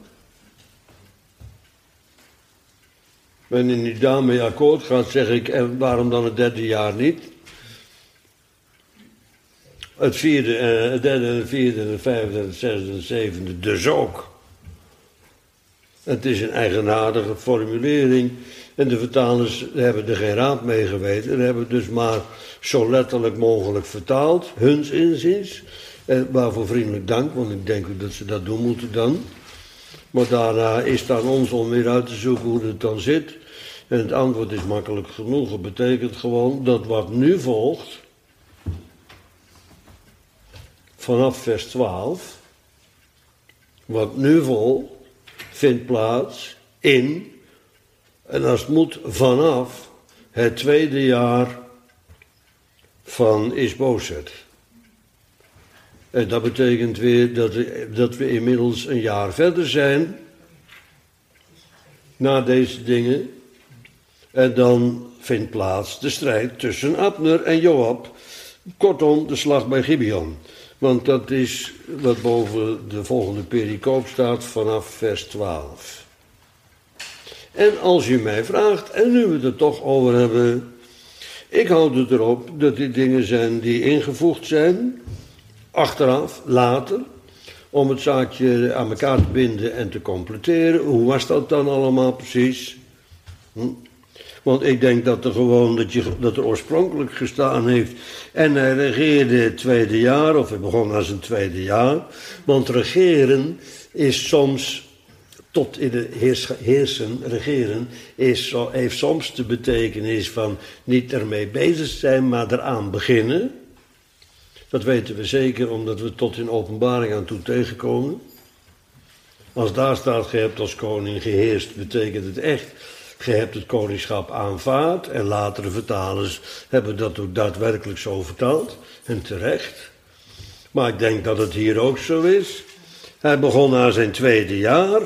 En in die daarmee akkoord gaat, zeg ik, en waarom dan het derde jaar niet? Het derde en het vierde en het vijfde en het zesde en het zevende dus ook. Het is een eigenaardige formulering. En de vertalers hebben er geen raad mee geweten. Ze hebben dus maar zo letterlijk mogelijk vertaald, huns inziens. Waarvoor vriendelijk dank, want ik denk ook dat ze dat doen moeten dan. Maar daarna is het aan ons om weer uit te zoeken hoe het dan zit. En het antwoord is makkelijk genoeg. Het betekent gewoon dat wat nu volgt, vanaf vers 12, wat nu volgt, vindt plaats in, en als het moet vanaf, het tweede jaar van Isboset. En dat betekent weer dat we inmiddels een jaar verder zijn na deze dingen. En dan vindt plaats de strijd tussen Abner en Joab. Kortom, de slag bij Gibeon. Want dat is wat boven de volgende pericoop staat vanaf vers 12. En als u mij vraagt, en nu we het er toch over hebben, ik houd het erop dat dit dingen zijn die ingevoegd zijn, achteraf, later, om het zaakje aan elkaar te binden en te completeren. Hoe was dat dan allemaal precies? Want ik denk dat er oorspronkelijk gestaan heeft. En hij regeerde het tweede jaar, of hij begon aan zijn tweede jaar. Want regeren is soms, tot in de heersen, regeren, heeft soms de betekenis van niet ermee bezig zijn, maar eraan beginnen. Dat weten we zeker, omdat we tot in openbaring aan toe tegenkomen. Als daar staat, ge hebt als koning geheerst, betekent het echt, ge hebt het koningschap aanvaard. En latere vertalers hebben dat ook daadwerkelijk zo vertaald. En terecht. Maar ik denk dat het hier ook zo is. Hij begon aan zijn tweede jaar.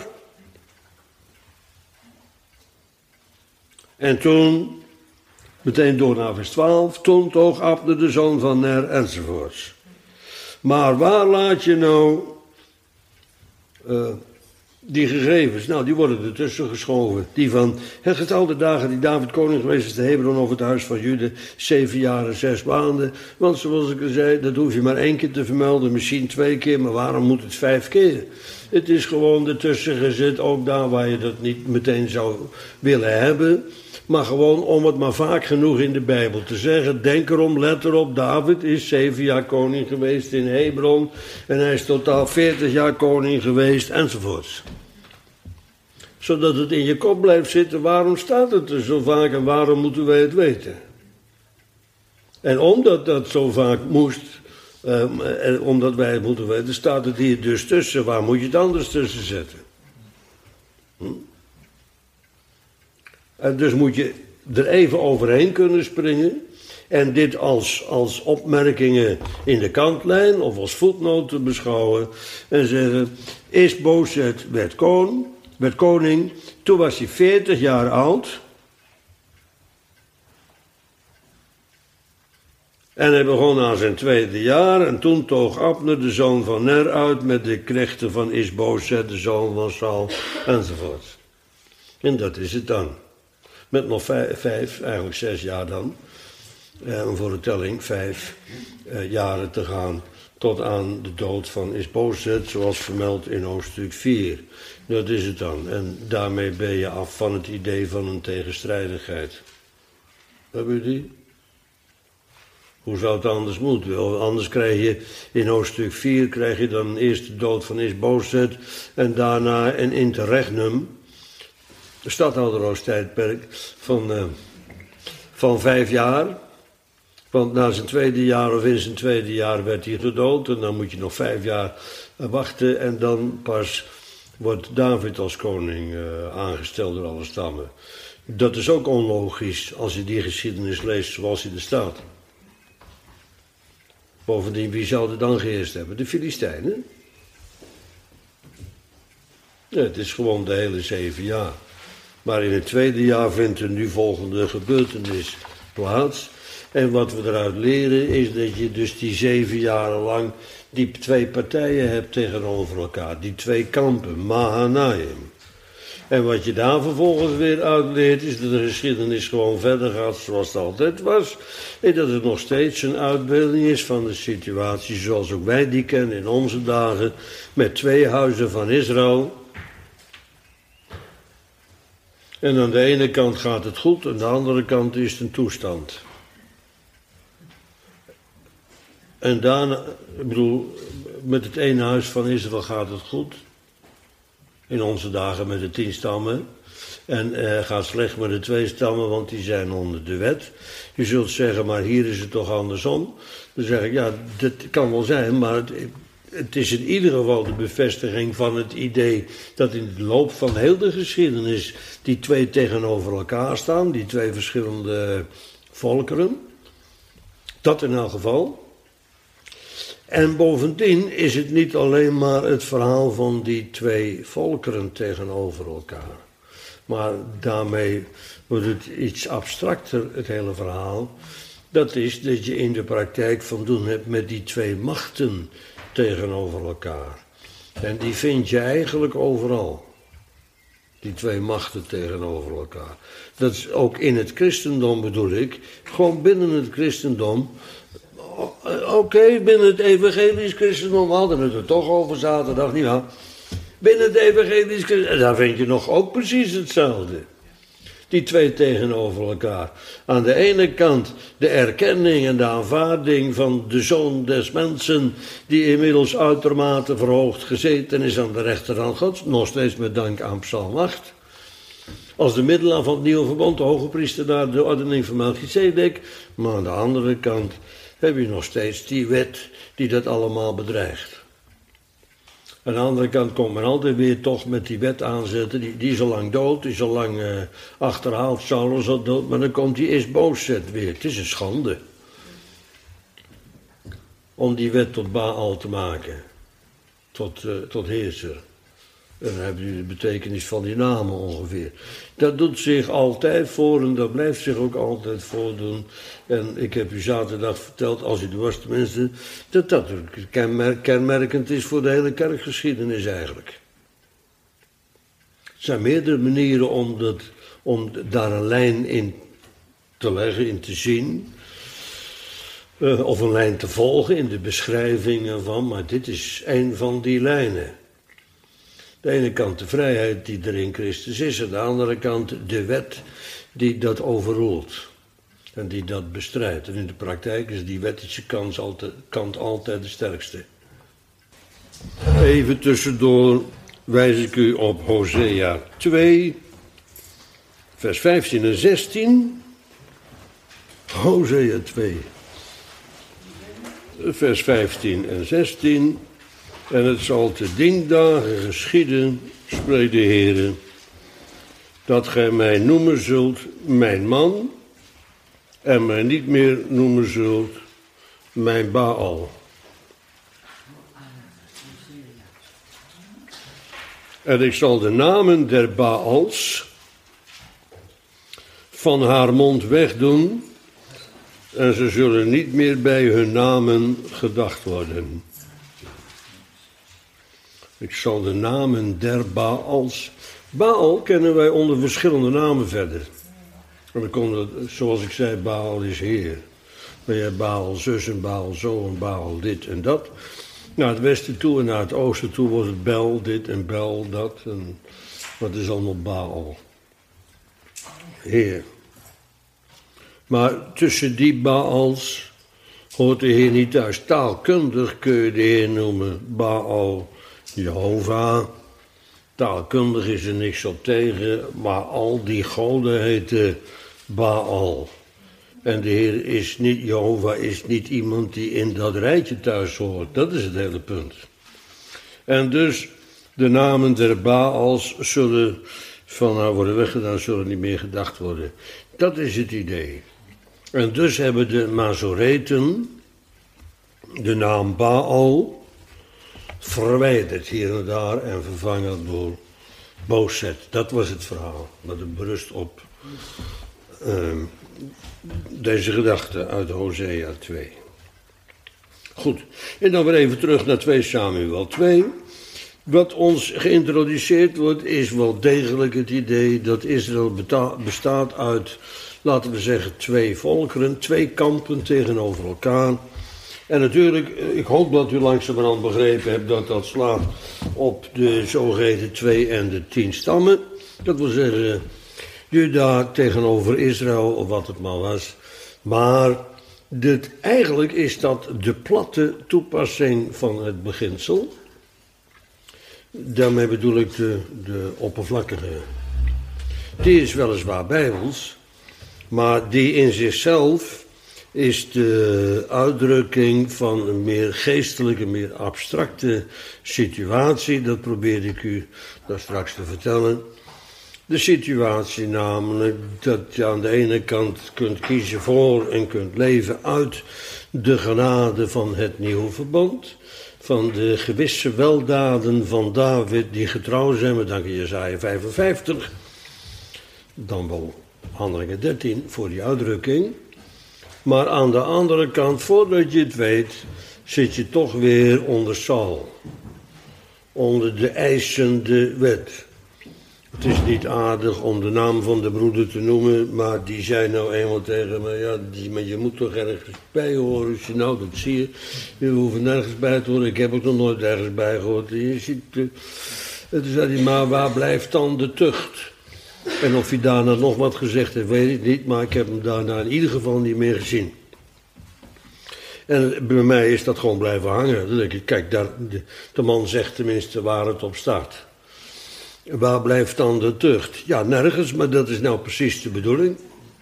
En toen, meteen door naar vers 12, toen toog Abner de zoon van Ner, enzovoorts. Maar waar laat je nou die gegevens? Nou, die worden ertussen geschoven. Die van het getal de dagen die David koning geweest is te Hebron over het huis van Jude, 7 jaar en 6 maanden. Want zoals ik al zei, dat hoef je maar 1 keer te vermelden, misschien 2 keer, maar waarom moet het 5 keer? Het is gewoon ertussen gezet, ook daar waar je dat niet meteen zou willen hebben. Maar gewoon om het maar vaak genoeg in de Bijbel te zeggen. Denk erom, let erop, David is 7 jaar koning geweest in Hebron. En hij is totaal 40 jaar koning geweest, enzovoorts. Zodat het in je kop blijft zitten, waarom staat het er zo vaak en waarom moeten wij het weten? En omdat dat zo vaak moest, en omdat wij het moeten weten, staat het hier dus tussen. Waar moet je het anders tussen zetten? En dus moet je er even overheen kunnen springen. En dit als opmerkingen in de kantlijn of als voetnoten beschouwen. En zeggen, Isboset werd koning. Toen was hij 40 jaar oud. En hij begon aan zijn tweede jaar. En toen toog Abner de zoon van Ner uit met de knechten van Isboset, de zoon van Saul, enzovoort. En dat is het dan. Met nog 5, eigenlijk 6 jaar dan. Om voor de telling 5 jaren te gaan tot aan de dood van Isboset, zoals vermeld in hoofdstuk 4. Dat is het dan. En daarmee ben je af van het idee van een tegenstrijdigheid. Hebben jullie die? Hoe zou het anders moeten? Anders krijg je in hoofdstuk 4 krijg je dan eerst de dood van Isboset en daarna een interregnum. Een stadhouderhoofdtijdperk van 5 jaar. Want na zijn tweede jaar of in zijn tweede jaar werd hij gedood. En dan moet je nog 5 jaar wachten. En dan pas wordt David als koning aangesteld door alle stammen. Dat is ook onlogisch als je die geschiedenis leest zoals die er staat. Bovendien, wie zou er dan geheerst hebben? De Filistijnen. Ja, het is gewoon de hele 7 jaar. Maar in het tweede jaar vindt er nu volgende gebeurtenis plaats. En wat we eruit leren is dat je dus die 7 jaren lang die 2 partijen hebt tegenover elkaar. Die 2 kampen, Mahanaim. En wat je daar vervolgens weer uitleert, is dat de geschiedenis gewoon verder gaat zoals het altijd was. En dat het nog steeds een uitbeelding is van de situatie zoals ook wij die kennen in onze dagen. Met 2 huizen van Israël. En aan de ene kant gaat het goed, aan de andere kant is het een toestand. En daarna, ik bedoel, met het ene huis van Israël gaat het goed. In onze dagen met de 10 stammen. En gaat slecht met de 2 stammen, want die zijn onder de wet. Je zult zeggen, maar hier is het toch andersom. Dan zeg ik, ja, dat kan wel zijn, maar het is in ieder geval de bevestiging van het idee dat in de loop van heel de geschiedenis die 2 tegenover elkaar staan, die 2 verschillende volkeren. Dat in elk geval. En bovendien is het niet alleen maar het verhaal van die 2 volkeren tegenover elkaar. Maar daarmee wordt het iets abstracter, het hele verhaal. Dat is dat je in de praktijk van doen hebt met die 2 machten tegenover elkaar. En die vind je eigenlijk overal. Die 2 machten tegenover elkaar. Dat is ook in het christendom bedoel ik. Gewoon binnen het christendom. Oké, binnen het evangelisch christendom hadden we het er toch over zaterdag, niet waar? Binnen het evangelisch christendom, daar vind je nog ook precies hetzelfde. Die 2 tegenover elkaar. Aan de ene kant de erkenning en de aanvaarding van de Zoon des Mensen, die inmiddels uitermate verhoogd gezeten is aan de rechterhand Gods, nog steeds met dank aan Psalm 8. Als de middelaar van het nieuwe verbond, de hoge priester naar de ordening van Melchizedek. Maar aan de andere kant heb je nog steeds die wet die dat allemaal bedreigt. Aan de andere kant komt men altijd weer toch met die wet aanzetten. Die is al lang dood, die is al lang achterhaald, Saulus al dood. Maar dan komt die Isbozet weer. Het is een schande. Om die wet tot Baal te maken. Tot heerser. En dan heb je de betekenis van die namen ongeveer. Dat doet zich altijd voor en dat blijft zich ook altijd voordoen. En ik heb u zaterdag verteld, als u er was tenminste, dat dat kenmerkend is voor de hele kerkgeschiedenis eigenlijk. Er zijn meerdere manieren om daar een lijn in te leggen, in te zien. Of een lijn te volgen in de beschrijvingen van, maar dit is een van die lijnen. De ene kant de vrijheid die er in Christus is, aan de andere kant de wet die dat overroelt en die dat bestrijdt. En in de praktijk is die wettische kant altijd de sterkste. Even tussendoor wijs ik u op Hosea 2, vers 15 en 16. Hosea 2, vers 15 en 16... En het zal te diendagen geschieden, spreekt de Heere, dat gij mij noemen zult mijn man en mij niet meer noemen zult mijn Baal. En ik zal de namen der Baals van haar mond wegdoen en ze zullen niet meer bij hun namen gedacht worden. Ik zal de namen der Baals. Baal kennen wij onder verschillende namen verder. En dan komt het, zoals ik zei, Baal is Heer. Maar je hebt Baal zus en Baal zo en Baal dit en dat. Naar het westen toe en naar het oosten toe wordt het Bel dit en Bel dat. En wat is allemaal Baal? Heer. Maar tussen die Baals hoort de Heer niet thuis. Taalkundig kun je de Heer noemen Baal. Jehovah, taalkundig is er niks op tegen, maar al die goden heten Baal. En de Heer is niet, Jehovah is niet iemand die in dat rijtje thuis hoort. Dat is het hele punt. En dus de namen der Baals zullen van haar worden weggedaan, zullen niet meer gedacht worden. Dat is het idee. En dus hebben de Mazoreten de naam Baal verwijderd hier en daar en vervangen door Bozet. Dat was het verhaal. Dat het berust op deze gedachte uit Hosea 2. Goed. En dan weer even terug naar 2 Samuel 2. Wat ons geïntroduceerd wordt is wel degelijk het idee dat Israël bestaat uit, laten we zeggen, twee volkeren, twee kampen tegenover elkaar. En natuurlijk, ik hoop dat u langzamerhand begrepen hebt dat dat slaat op de zogeheten 2 en de 10 stammen. Dat wil zeggen, Juda tegenover Israël, of wat het maar was. Maar eigenlijk is dat de platte toepassing van het beginsel. Daarmee bedoel ik de oppervlakkige. Die is weliswaar bijbels, maar die in zichzelf is de uitdrukking van een meer geestelijke, meer abstracte situatie. Dat probeerde ik u daar straks te vertellen. De situatie namelijk dat je aan de ene kant kunt kiezen voor en kunt leven uit de genade van het nieuwe verbond. Van de gewisse weldaden van David die getrouw zijn, met dank aan Jesaja 55. Dan wel Handelingen 13 voor die uitdrukking. Maar aan de andere kant, voordat je het weet, zit je toch weer onder Saul. Onder de eisende wet. Het is niet aardig om de naam van de broeder te noemen, maar die zei nou eenmaal tegen me, ja, maar je moet toch ergens bij horen. Dus nou, dat zie je. Je hoeft nergens bij te horen. Ik heb ook nog nooit ergens bij gehoord. Je ziet, toen zei hij, maar waar blijft dan de tucht? En of hij daarna nog wat gezegd heeft, weet ik niet, maar ik heb hem daarna in ieder geval niet meer gezien. En bij mij is dat gewoon blijven hangen. Dan denk ik, kijk, de man zegt tenminste waar het op staat. Waar blijft dan de tucht? Ja, nergens, maar dat is nou precies de bedoeling.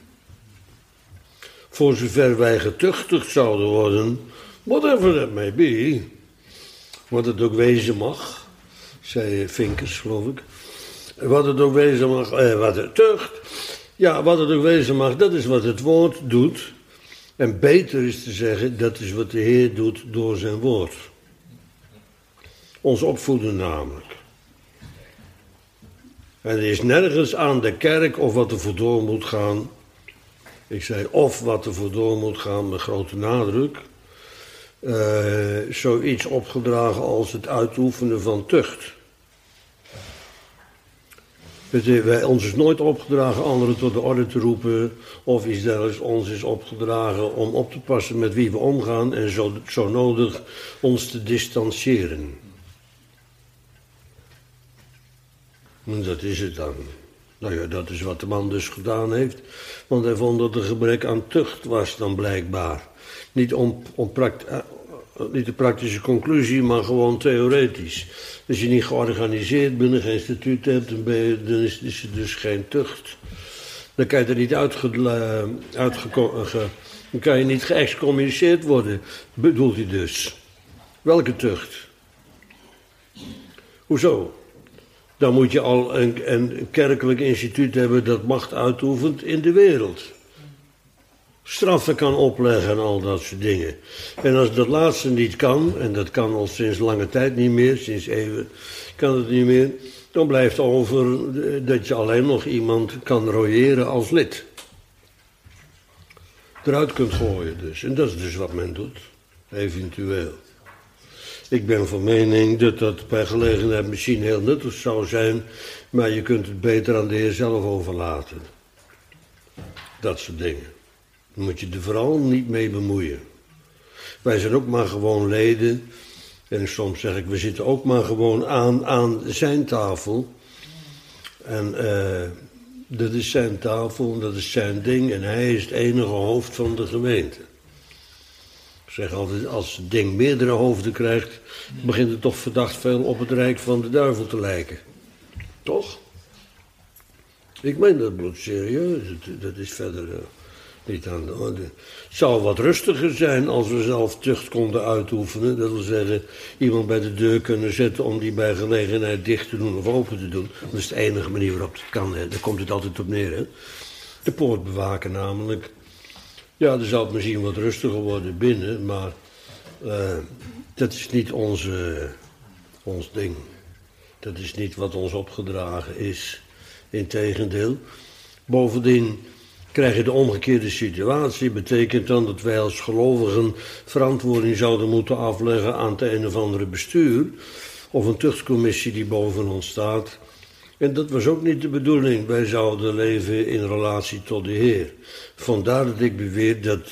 Voor zover wij getuchtigd zouden worden, whatever that may be, wat het ook wezen mag, zei Vinkers, geloof ik. Wat het ook wezen mag, wat het tucht. Ja, wat het ook wezen mag, dat is wat het woord doet. En beter is te zeggen, dat is wat de Heer doet door zijn woord. Ons opvoeden namelijk. En er is nergens aan de kerk of wat er voor door moet gaan. Ik zei of wat er voor door moet gaan met grote nadruk. Zoiets opgedragen als het uitoefenen van tucht. Ons is nooit opgedragen anderen tot de orde te roepen of iets dergelijks. Ons is opgedragen om op te passen met wie we omgaan en zo nodig ons te distancieren. En dat is het dan. Nou ja, dat is wat de man dus gedaan heeft. Want hij vond dat er gebrek aan tucht was dan blijkbaar. Niet de praktische conclusie, maar gewoon theoretisch. Als je niet georganiseerd bent en geen statuut hebt, dan is er dus geen tucht. Dan kan je er niet dan kan je niet geëxcommuniceerd worden, bedoelt hij dus. Welke tucht? Hoezo? Dan moet je al een kerkelijk instituut hebben dat macht uitoefent in de wereld. Straffen kan opleggen en al dat soort dingen. En als dat laatste niet kan, en dat kan al sinds lange tijd niet meer, sinds eeuwen kan het niet meer, dan blijft over dat je alleen nog iemand kan royeren als lid. Eruit kunt gooien dus. En dat is dus wat men doet, eventueel. Ik ben van mening dat dat bij gelegenheid misschien heel nuttig zou zijn, maar je kunt het beter aan de Heer zelf overlaten. Dat soort dingen. Dan moet je er vooral niet mee bemoeien. Wij zijn ook maar gewoon leden. En soms zeg ik, we zitten ook maar gewoon aan zijn tafel. En dat is zijn tafel, dat is zijn ding. En hij is het enige hoofd van de gemeente. Ik zeg altijd, als het ding meerdere hoofden krijgt, begint het toch verdacht veel op het rijk van de duivel te lijken. Toch? Ik meen dat bloedserieus. Dat is verder niet aan de orde. Het zou wat rustiger zijn als we zelf tucht konden uitoefenen. Dat wil zeggen, iemand bij de deur kunnen zetten om die bij gelegenheid dicht te doen of open te doen. Dat is de enige manier waarop het kan. Hè. Daar komt het altijd op neer. Hè. De poort bewaken namelijk. Ja, dan zou het misschien wat rustiger worden binnen, maar dat is niet ons ding. Dat is niet wat ons opgedragen is. Integendeel. Bovendien krijg je de omgekeerde situatie. Betekent dan dat wij als gelovigen verantwoording zouden moeten afleggen aan het een of andere bestuur. of een tuchtcommissie die boven ons staat. En dat was ook niet de bedoeling. Wij zouden leven in relatie tot de Heer. Vandaar dat ik beweer dat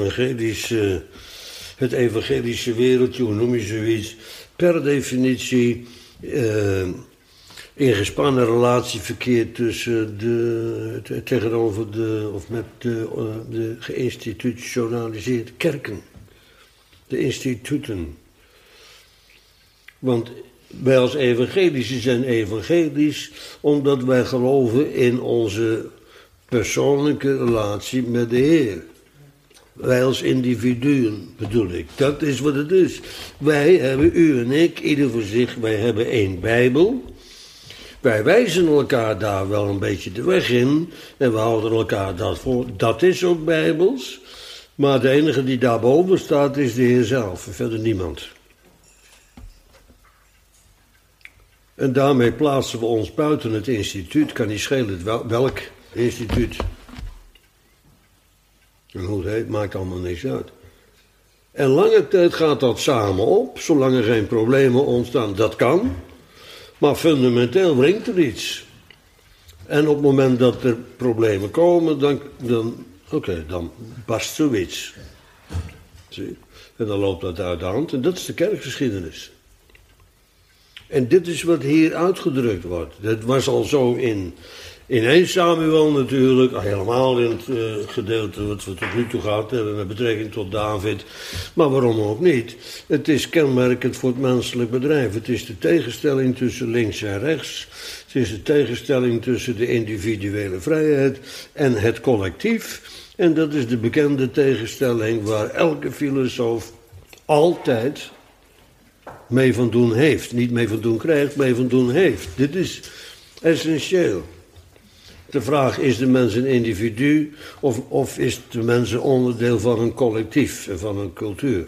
het evangelische wereldje, hoe noem je zoiets, per definitie in gespannen relatie verkeert tussen tegenover met de geïnstitutionaliseerde kerken. De instituten. Want wij als evangelische zijn evangelisch omdat wij geloven in onze persoonlijke relatie met de Heer. Wij als individuen bedoel ik. Dat is wat het is. Wij hebben, u en ik, ieder voor zich, wij hebben één Bijbel. Wij wijzen elkaar daar wel een beetje de weg in. En we houden elkaar dat voor. Dat is ook Bijbels. Maar de enige die daarboven staat is de Heer zelf. En verder niemand. En daarmee plaatsen we ons buiten het instituut. Kan niet schelen welk instituut. En hoe het heet, maakt allemaal niks uit. En lange tijd gaat dat samen op, zolang er geen problemen ontstaan. Dat kan, maar fundamenteel wringt er iets. En op het moment dat er problemen komen, dan barst zoiets. Zie? En dan loopt dat uit de hand. En dat is de kerkgeschiedenis. En dit is wat hier uitgedrukt wordt. Dat was al zo in 1 Samuel natuurlijk, helemaal in het gedeelte wat we tot nu toe gehad hebben met betrekking tot David. Maar waarom ook niet? Het is kenmerkend voor het menselijk bedrijf. Het is de tegenstelling tussen links en rechts. Het is de tegenstelling tussen de individuele vrijheid en het collectief. En dat is de bekende tegenstelling waar elke filosoof altijd mee van doen heeft. Niet mee van doen krijgt, mee van doen heeft. Dit is essentieel. De vraag, is de mens een individu of is de mens een onderdeel van een collectief en van een cultuur?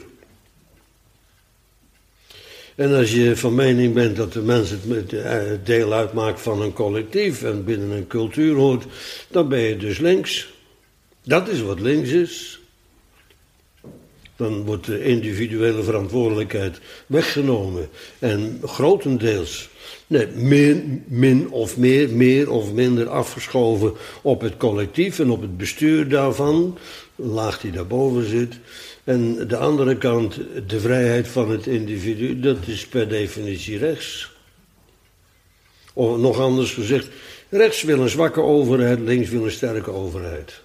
En als je van mening bent dat de mens het deel uitmaakt van een collectief en binnen een cultuur hoort, dan ben je dus links. Dat is wat links is. Dan wordt de individuele verantwoordelijkheid weggenomen en grotendeels meer of minder afgeschoven op het collectief en op het bestuur daarvan, een laag die daarboven zit. En de andere kant, de vrijheid van het individu, dat is per definitie rechts. Of nog anders gezegd, rechts wil een zwakke overheid, links wil een sterke overheid.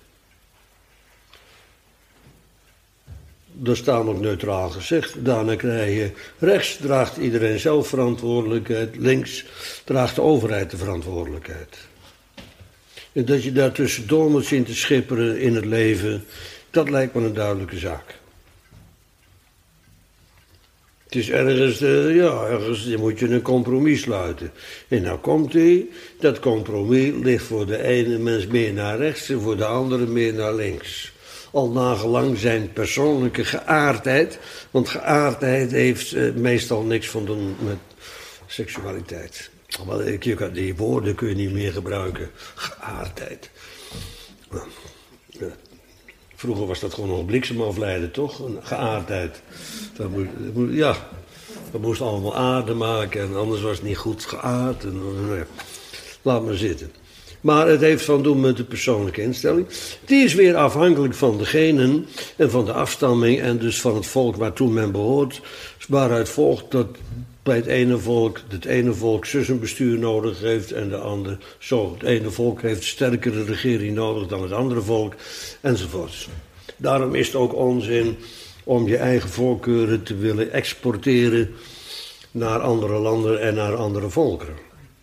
Dat is tamelijk neutraal gezegd. Daarna krijg je rechts draagt iedereen zelf verantwoordelijkheid, links draagt de overheid de verantwoordelijkheid. En dat je daar tussendoor moet zien te schipperen in het leven, dat lijkt me een duidelijke zaak. Het is ergens moet je een compromis sluiten. En nou komt dat compromis ligt voor de ene mens meer naar rechts en voor de andere meer naar links. Al nagelang zijn persoonlijke geaardheid, want geaardheid heeft meestal niks van doen met seksualiteit. Die woorden kun je niet meer gebruiken. Geaardheid. Vroeger was dat gewoon nog bliksemafleiden, toch? Een geaardheid. Dat moest allemaal aarde maken en anders was het niet goed geaard. Laat maar zitten. Maar het heeft van doen met de persoonlijke instelling. Die is weer afhankelijk van degenen en van de afstamming en dus van het volk waartoe men behoort. Waaruit volgt dat bij het ene volk zus een bestuur nodig heeft en de ander zo. Het ene volk heeft een sterkere regering nodig dan het andere volk enzovoorts. Daarom is het ook onzin om je eigen voorkeuren te willen exporteren naar andere landen en naar andere volkeren.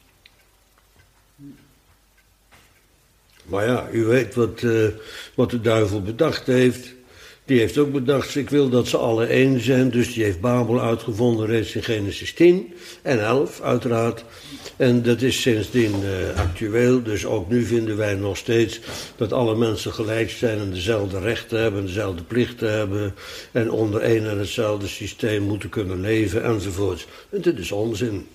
Maar ja, u weet wat de duivel bedacht heeft. Die heeft ook bedacht, ik wil dat ze alle één zijn. Dus die heeft Babel uitgevonden reeds in Genesis 10 en 11 uiteraard. En dat is sindsdien actueel. Dus ook nu vinden wij nog steeds dat alle mensen gelijk zijn en dezelfde rechten hebben, dezelfde plichten hebben. En onder één en hetzelfde systeem moeten kunnen leven enzovoorts. En dit is onzin.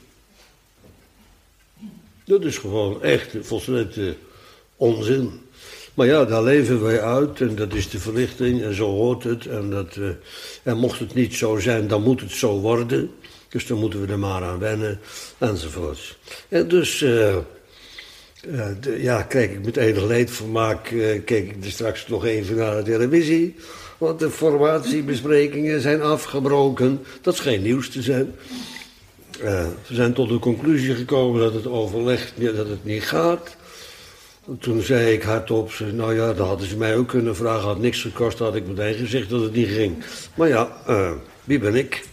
Dat is gewoon echt volstrekt onzin. Maar ja, daar leven wij uit en dat is de verlichting en zo hoort het. En mocht het niet zo zijn, dan moet het zo worden. Dus dan moeten we er maar aan wennen, enzovoorts. En dus, kijk ik met enig leedvermaak, keek ik er straks nog even naar de televisie. Want de formatiebesprekingen zijn afgebroken. Dat scheen nieuws te zijn. Ze zijn tot de conclusie gekomen dat het overleg dat het niet gaat. Toen zei ik hardop, nou ja, dat hadden ze mij ook kunnen vragen. Had niks gekost, had ik meteen gezegd dat het niet ging. Maar ja, wie ben ik?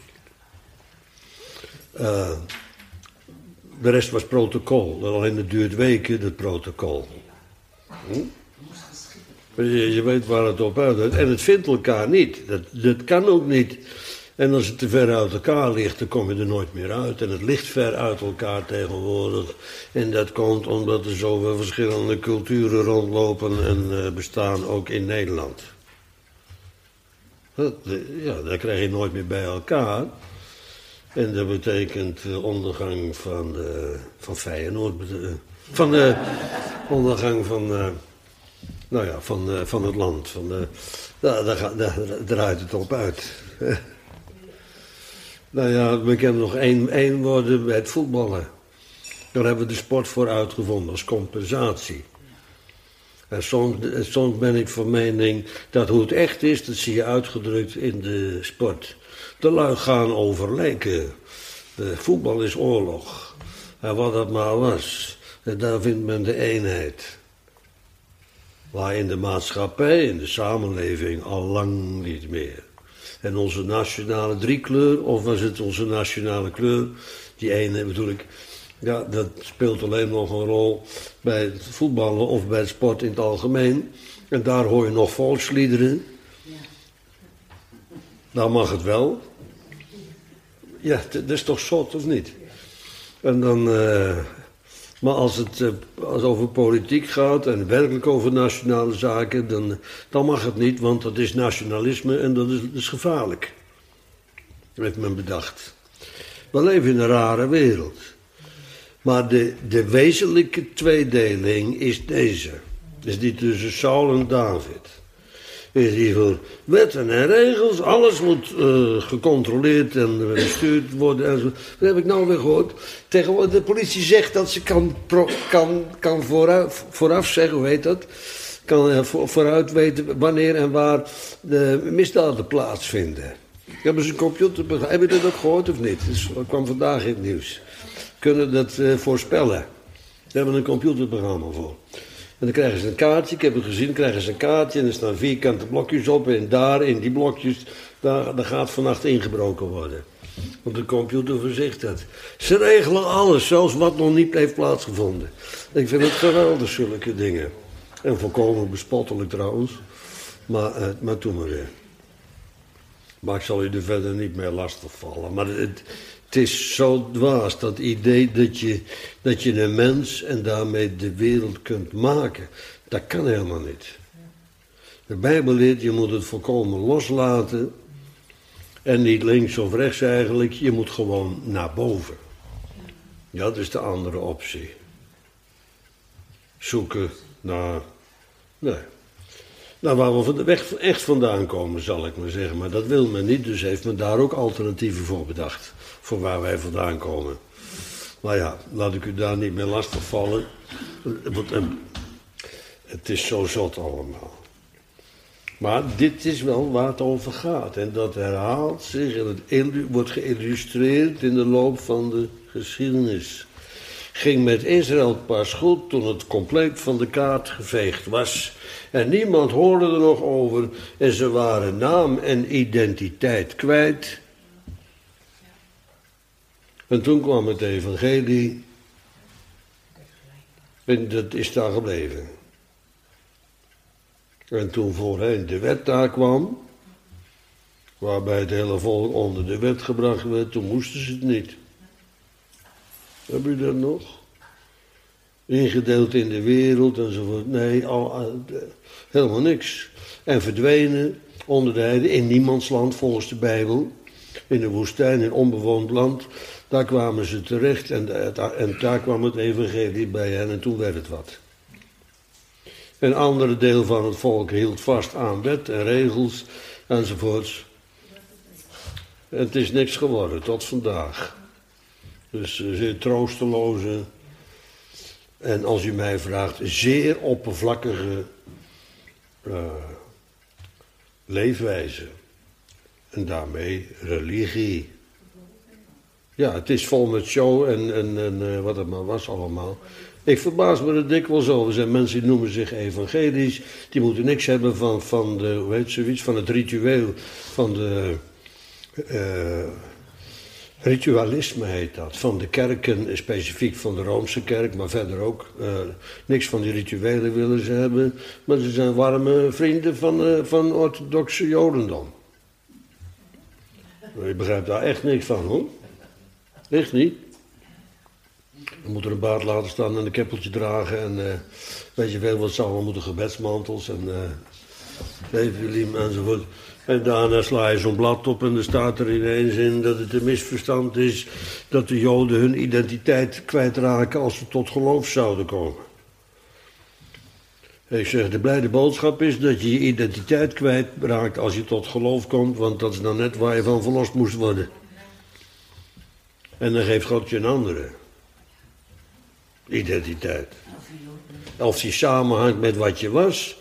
De rest was protocol. Alleen het duurt weken, dat protocol. Je weet waar het op uitkomt. En het vindt elkaar niet. Dat kan ook niet. En als het te ver uit elkaar ligt, dan kom je er nooit meer uit. En het ligt ver uit elkaar tegenwoordig. En dat komt omdat er zoveel verschillende culturen rondlopen en bestaan, ook in Nederland. Ja, daar krijg je nooit meer bij elkaar. En dat betekent de ondergang van Feyenoord. Van de ondergang van het land. Daar draait het op uit. Nou ja, we kunnen nog één worden bij het voetballen. Daar hebben we de sport voor uitgevonden als compensatie. En soms ben ik van mening dat hoe het echt is, dat zie je uitgedrukt in de sport. De lui gaan over lijken. Voetbal is oorlog. En wat dat maar was. En daar vindt men de eenheid. Maar in de maatschappij, in de samenleving, al lang niet meer. En onze nationale driekleur, of was het onze nationale kleur? Die ene bedoel ik, ja, dat speelt alleen nog een rol bij het voetballen of bij het sport in het algemeen. En daar hoor je nog volksliederen. Daar mag het wel. Ja, dat is toch zot, of niet? En dan, maar als het over politiek gaat en werkelijk over nationale zaken, dan mag het niet, want dat is nationalisme en dat is gevaarlijk. Heeft men bedacht. We leven in een rare wereld. Maar de wezenlijke tweedeling is deze. Is die tussen Saul en David. Is die voor wetten en regels, alles moet gecontroleerd en bestuurd worden. En zo. Dat heb ik nou weer gehoord. Tegenwoordig de politie zegt dat ze kan vooraf zeggen, hoe heet dat? Kan vooruit weten wanneer en waar de misdaden plaatsvinden. Hebben ze een computer? Heb je dat ook gehoord of niet? Dat kwam vandaag in het nieuws. Kunnen dat voorspellen. Daar hebben we een computerprogramma voor. En dan krijgen ze een kaartje, ik heb het gezien, krijgen ze een kaartje en er staan vierkante blokjes op. En daar, in die blokjes, daar gaat vannacht ingebroken worden. Want de computer voorzicht dat. Ze regelen alles, zelfs wat nog niet heeft plaatsgevonden. Ik vind het geweldig, zulke dingen. En volkomen bespottelijk trouwens. Maar toen maar weer. Maar ik zal u er verder niet mee lastigvallen. Maar het is zo dwaas, dat idee dat je een mens en daarmee de wereld kunt maken. Dat kan helemaal niet. De Bijbel leert, je moet het volkomen loslaten. En niet links of rechts eigenlijk, je moet gewoon naar boven. Ja, dat is de andere optie. Zoeken naar... Nee. Nou, waar we de weg echt vandaan komen, zal ik maar zeggen. Maar dat wil men niet, dus heeft men daar ook alternatieven voor bedacht. Voor waar wij vandaan komen. Maar ja, laat ik u daar niet mee lastigvallen. Het is zo zot allemaal. Maar dit is wel waar het over gaat. En dat herhaalt zich en het wordt geïllustreerd in de loop van de geschiedenis. Ging met Israël pas goed toen het compleet van de kaart geveegd was. En niemand hoorde er nog over. En ze waren naam en identiteit kwijt. En toen kwam het evangelie. En dat is daar gebleven. En toen voorheen de wet daar kwam, waarbij het hele volk onder de wet gebracht werd, toen moesten ze het niet. Heb je dat nog? Ingedeeld in de wereld enzovoort. Nee, helemaal niks. En verdwenen onder de heide, in niemandsland volgens de Bijbel. In de woestijn, in onbewoond land. Daar kwamen ze terecht en daar kwam het evangelie bij hen en toen werd het wat. Een andere deel van het volk hield vast aan wet en regels enzovoorts. En het is niks geworden, tot vandaag. Dus zeer troosteloze en als u mij vraagt, zeer oppervlakkige leefwijze. En daarmee religie. Ja, het is vol met show en wat het maar was allemaal. Ik verbaas me er dikwijls over. Er zijn mensen die noemen zich evangelisch. Die moeten niks hebben van de, hoe heet zoiets, van het ritueel. Van de ritualisme heet dat. Van de kerken, specifiek van de Roomse kerk, maar verder ook. Niks van die rituelen willen ze hebben. Maar ze zijn warme vrienden van orthodoxe jodendom. Je begrijpt daar echt niks van, hoor. Echt niet. Dan moet er een baard laten staan en een keppeltje dragen. En weet je wel, wat zou wel moeten, gebedsmantels en evangeliem enzovoort. En daarna sla je zo'n blad op en er staat er ineens in dat het een misverstand is dat de Joden hun identiteit kwijtraken als ze tot geloof zouden komen. Ik zeg, de blijde boodschap is dat je je identiteit kwijtraakt als je tot geloof komt, want dat is dan net waar je van verlost moest worden. En dan geeft God je een andere identiteit. Of die samenhangt met wat je was.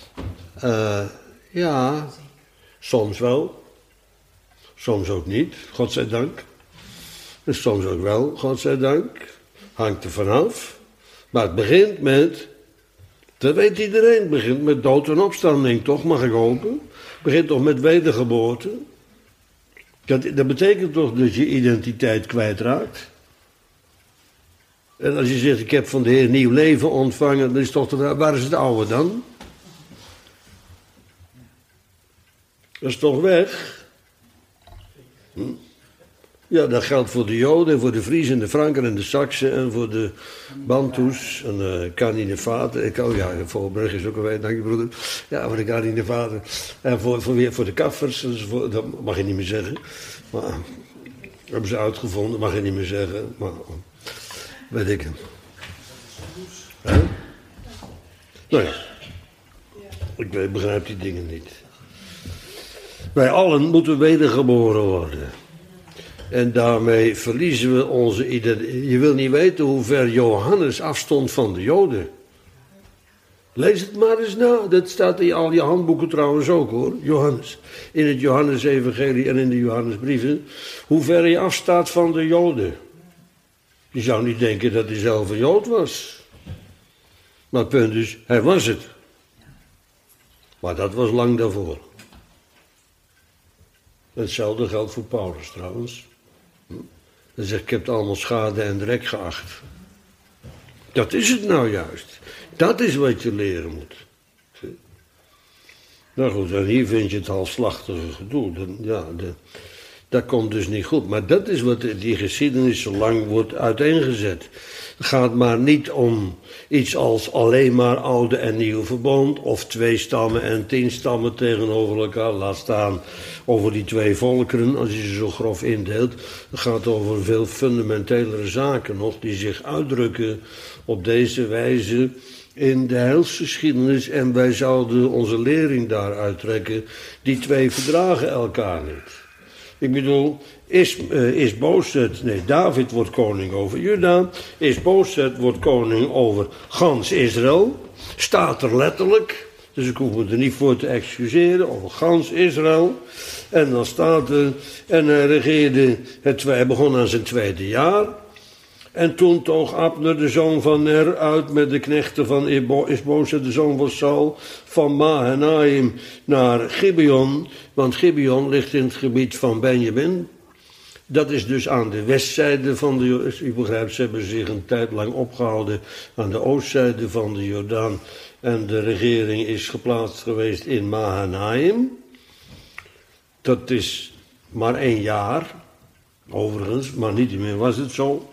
Ja, soms wel. Soms ook niet, godzijdank. En soms ook wel, godzijdank. Hangt er vanaf. Maar het begint met, dat weet iedereen, het begint met dood en opstanding, toch, mag ik hopen. Het begint toch met wedergeboorte. Dat betekent toch dat je identiteit kwijtraakt. En als je zegt, ik heb van de Heer nieuw leven ontvangen, dan is toch waar is het oude dan? Dat is toch weg? Ja, dat geldt voor de Joden, voor de Friesen en de Franken en de Saksen en voor de Bantus en de Caninefaten. Oh ja, Voorbrug is ook alweer, dank je broeder. Ja, voor de Caninefaten. En voor de Kaffers, dat mag je niet meer zeggen. Maar hebben ze uitgevonden, mag je niet meer zeggen. Maar weet ik. Hè? Nou ja, ik begrijp die dingen niet. Wij allen moeten wedergeboren worden. En daarmee verliezen we onze identiteit. Je wil niet weten hoe ver Johannes afstond van de Joden. Lees het maar eens na. Dat staat in al je handboeken trouwens ook, hoor. Johannes. In het Johannes-evangelie en in de Johannesbrieven. Hoe ver hij afstaat van de Joden. Je zou niet denken dat hij zelf een Jood was. Maar het punt is, hij was het. Maar dat was lang daarvoor. Hetzelfde geldt voor Paulus trouwens. Hij zegt, ik heb het allemaal schade en drek geacht. Dat is het nou juist. Dat is wat je leren moet. Nou goed, en hier vind je het halfslachtige gedoe. Dat komt dus niet goed. Maar dat is wat die geschiedenis zo lang wordt uiteengezet. Het gaat maar niet om iets als alleen maar oude en nieuw verbond, of 2 stammen en 10 stammen tegenover elkaar. Laat staan over die 2 volkeren, als je ze zo grof indeelt. Het gaat over veel fundamentelere zaken nog, die zich uitdrukken op deze wijze in de heilsgeschiedenis. En wij zouden onze lering daaruit trekken. Die 2 verdragen elkaar niet. Ik bedoel, David wordt koning over Juda. Isboset wordt koning over gans Israël. Staat er letterlijk. Dus ik hoef me er niet voor te excuseren. Over gans Israël. En dan staat er, en hij regeerde, hij begon aan zijn 2e jaar. En toen toog Abner, de zoon van Ner, uit met de knechten van Isboset, de zoon van Saul, van Mahanaim naar Gibeon. Want Gibeon ligt in het gebied van Benjamin. Dat is dus aan de westzijde van de... U begrijpt, ze hebben zich een tijd lang opgehouden aan de oostzijde van de Jordaan. En de regering is geplaatst geweest in Mahanaim. Dat is maar 1 jaar, overigens, maar niettemin was het zo.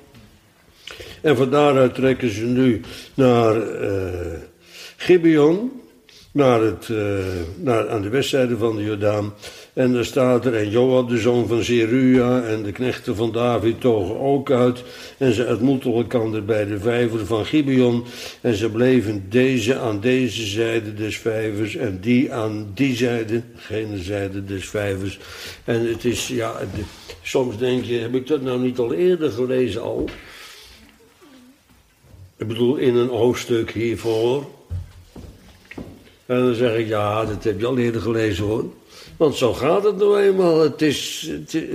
En van daaruit trekken ze nu naar Gibeon. aan de westzijde van de Jordaan. En daar staat er, en Joab, de zoon van Zeruja, en de knechten van David togen ook uit. En ze ontmoetten elkander bij de vijver van Gibeon. En ze bleven deze aan deze zijde des vijvers, en die aan die zijde, gene zijde des vijvers. En het is, ja, soms denk je, heb ik dat nou niet al eerder gelezen al? Ik bedoel, in een hoofdstuk hiervoor. En dan zeg ik, ja, dat heb je al eerder gelezen hoor. Want zo gaat het nou eenmaal. Het is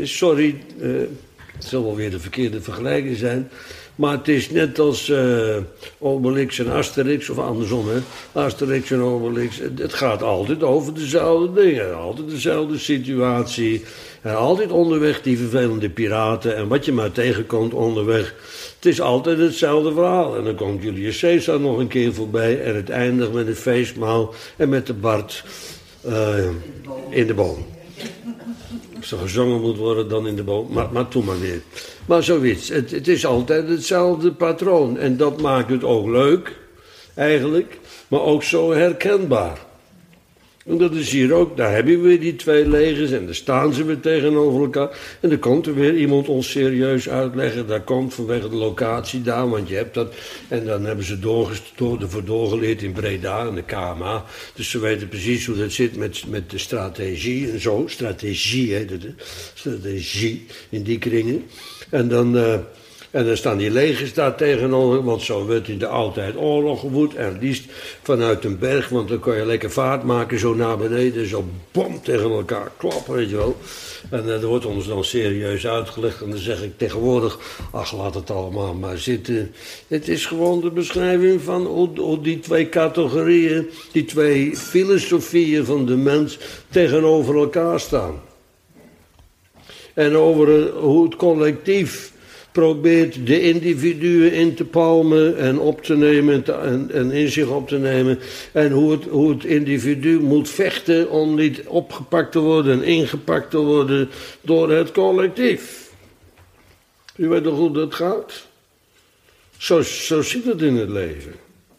het zal wel weer de verkeerde vergelijking zijn. Maar het is net als Obelix en Asterix, of andersom hè. Asterix en Obelix. Het gaat altijd over dezelfde dingen. Altijd dezelfde situatie. En altijd onderweg die vervelende piraten. En wat je maar tegenkomt onderweg. Het is altijd hetzelfde verhaal. En dan komt Julius Caesar nog een keer voorbij. En het eindigt met het feestmaal. En met de Bart in de boom. Als er gezongen moet worden, dan in de boom. Maar toen maar weer. Maar zoiets. Het is altijd hetzelfde patroon. En dat maakt het ook leuk, eigenlijk. Maar ook zo herkenbaar. En dat is hier ook, daar heb je weer die twee legers en daar staan ze weer tegenover elkaar. En dan komt er weer iemand ons serieus uitleggen. Dat komt vanwege de locatie daar, want je hebt dat. En dan hebben ze ervoor doorgeleerd in Breda en de KMA. Dus ze weten precies hoe dat zit met de strategie en zo. Strategie heet het, hè. Strategie in die kringen. En dan staan die legers daar tegenover, want zo werd in de oudheid oorlog gewoed. En liefst vanuit een berg, want dan kon je lekker vaart maken, zo naar beneden, zo bom tegen elkaar klappen, weet je wel. En dat wordt ons dan serieus uitgelegd. En dan zeg ik tegenwoordig, ach laat het allemaal maar zitten. Het is gewoon de beschrijving van hoe die twee categorieën, die twee filosofieën van de mens tegenover elkaar staan. En over hoe het collectief probeert de individuen in te palmen en op te nemen en in zich op te nemen. En hoe het individu moet vechten om niet opgepakt te worden en ingepakt te worden door het collectief. U weet toch hoe dat gaat? Zo zit het in het leven.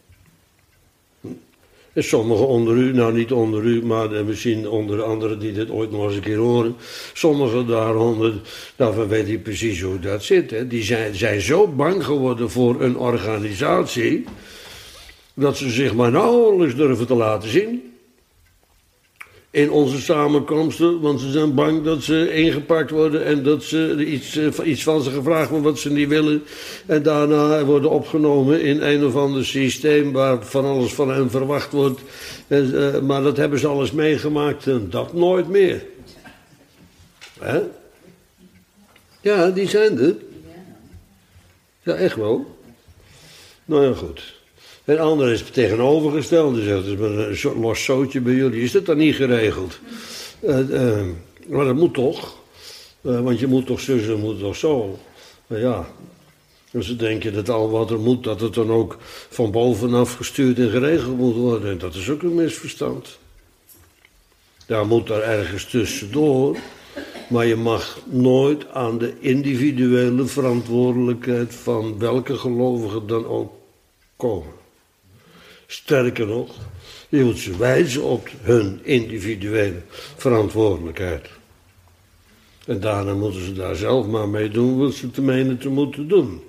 En sommigen onder u, nou niet onder u, maar misschien onder anderen die dit ooit nog eens een keer horen. Sommigen daaronder, daarvan weet je precies hoe dat zit. Hè. Die zijn zo bang geworden voor een organisatie, dat ze zich maar nauwelijks durven te laten zien. In onze samenkomsten, want ze zijn bang dat ze ingepakt worden en dat ze iets van ze gevraagd wordt wat ze niet willen. En daarna worden opgenomen in een of ander systeem waar van alles van hen verwacht wordt. Maar dat hebben ze alles meegemaakt en dat nooit meer. Hè? Ja, die zijn er. Ja, echt wel. Nou ja, goed. En ander is het tegenovergesteld. Die zegt, het is maar een soort los zootje bij jullie. Is dat dan niet geregeld? Maar dat moet toch. Want je moet toch zus en moet toch zo. Maar ja. Dus ze denken dat al wat er moet, dat het dan ook van bovenaf gestuurd en geregeld moet worden. En dat is ook een misverstand. Daar moet er ergens tussendoor. Maar je mag nooit aan de individuele verantwoordelijkheid van welke gelovige dan ook komen. Sterker nog, je moet ze wijzen op hun individuele verantwoordelijkheid. En daarna moeten ze daar zelf maar mee doen wat ze te menen te moeten doen.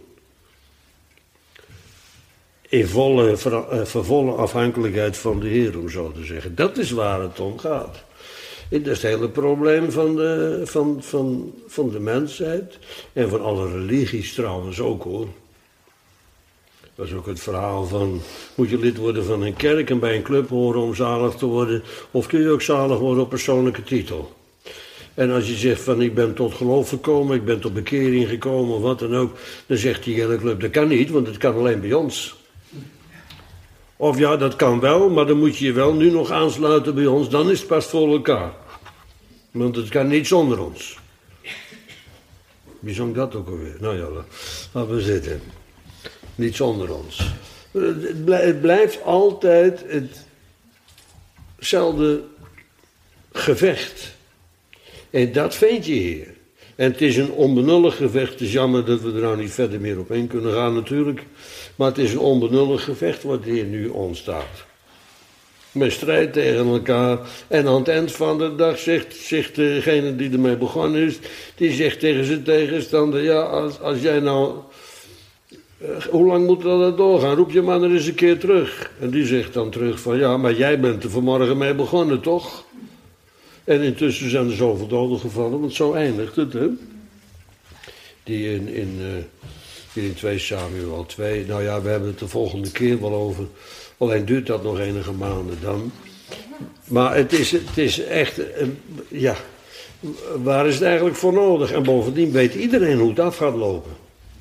In volle afhankelijkheid van de Heer, om zo te zeggen. Dat is waar het om gaat. Dat is het hele probleem van de mensheid. En van alle religies trouwens ook hoor. Dat is ook het verhaal van, moet je lid worden van een kerk en bij een club horen om zalig te worden, of kun je ook zalig worden op persoonlijke titel. En als je zegt van ik ben tot geloof gekomen, ik ben tot bekering gekomen, of wat dan ook, dan zegt die hele club, dat kan niet, want het kan alleen bij ons. Of ja, dat kan wel, maar dan moet je je wel nu nog aansluiten bij ons, dan is het pas voor elkaar. Want het kan niet zonder ons. Wie zong dat ook alweer? Nou ja, laten we zitten. Niet zonder ons. Het blijft altijd hetzelfde gevecht. En dat vind je hier. En het is een onbenullig gevecht. Het is jammer dat we er nou niet verder meer op in kunnen gaan natuurlijk. Maar het is een onbenullig gevecht wat hier nu ontstaat. Met strijd tegen elkaar. En aan het eind van de dag zegt degene die ermee begonnen is, die zegt tegen zijn tegenstander, ja, als jij nou, hoe lang moet dat doorgaan? Roep je man er eens een keer terug. En die zegt dan terug van, ja, maar jij bent er vanmorgen mee begonnen, toch? En intussen zijn er zoveel doden gevallen, want zo eindigt het, hè? Die in 2 Samuel 2, nou ja, we hebben het de volgende keer wel over. Alleen duurt dat nog enige maanden dan. Maar het is echt, ja, waar is het eigenlijk voor nodig? En bovendien weet iedereen hoe het af gaat lopen.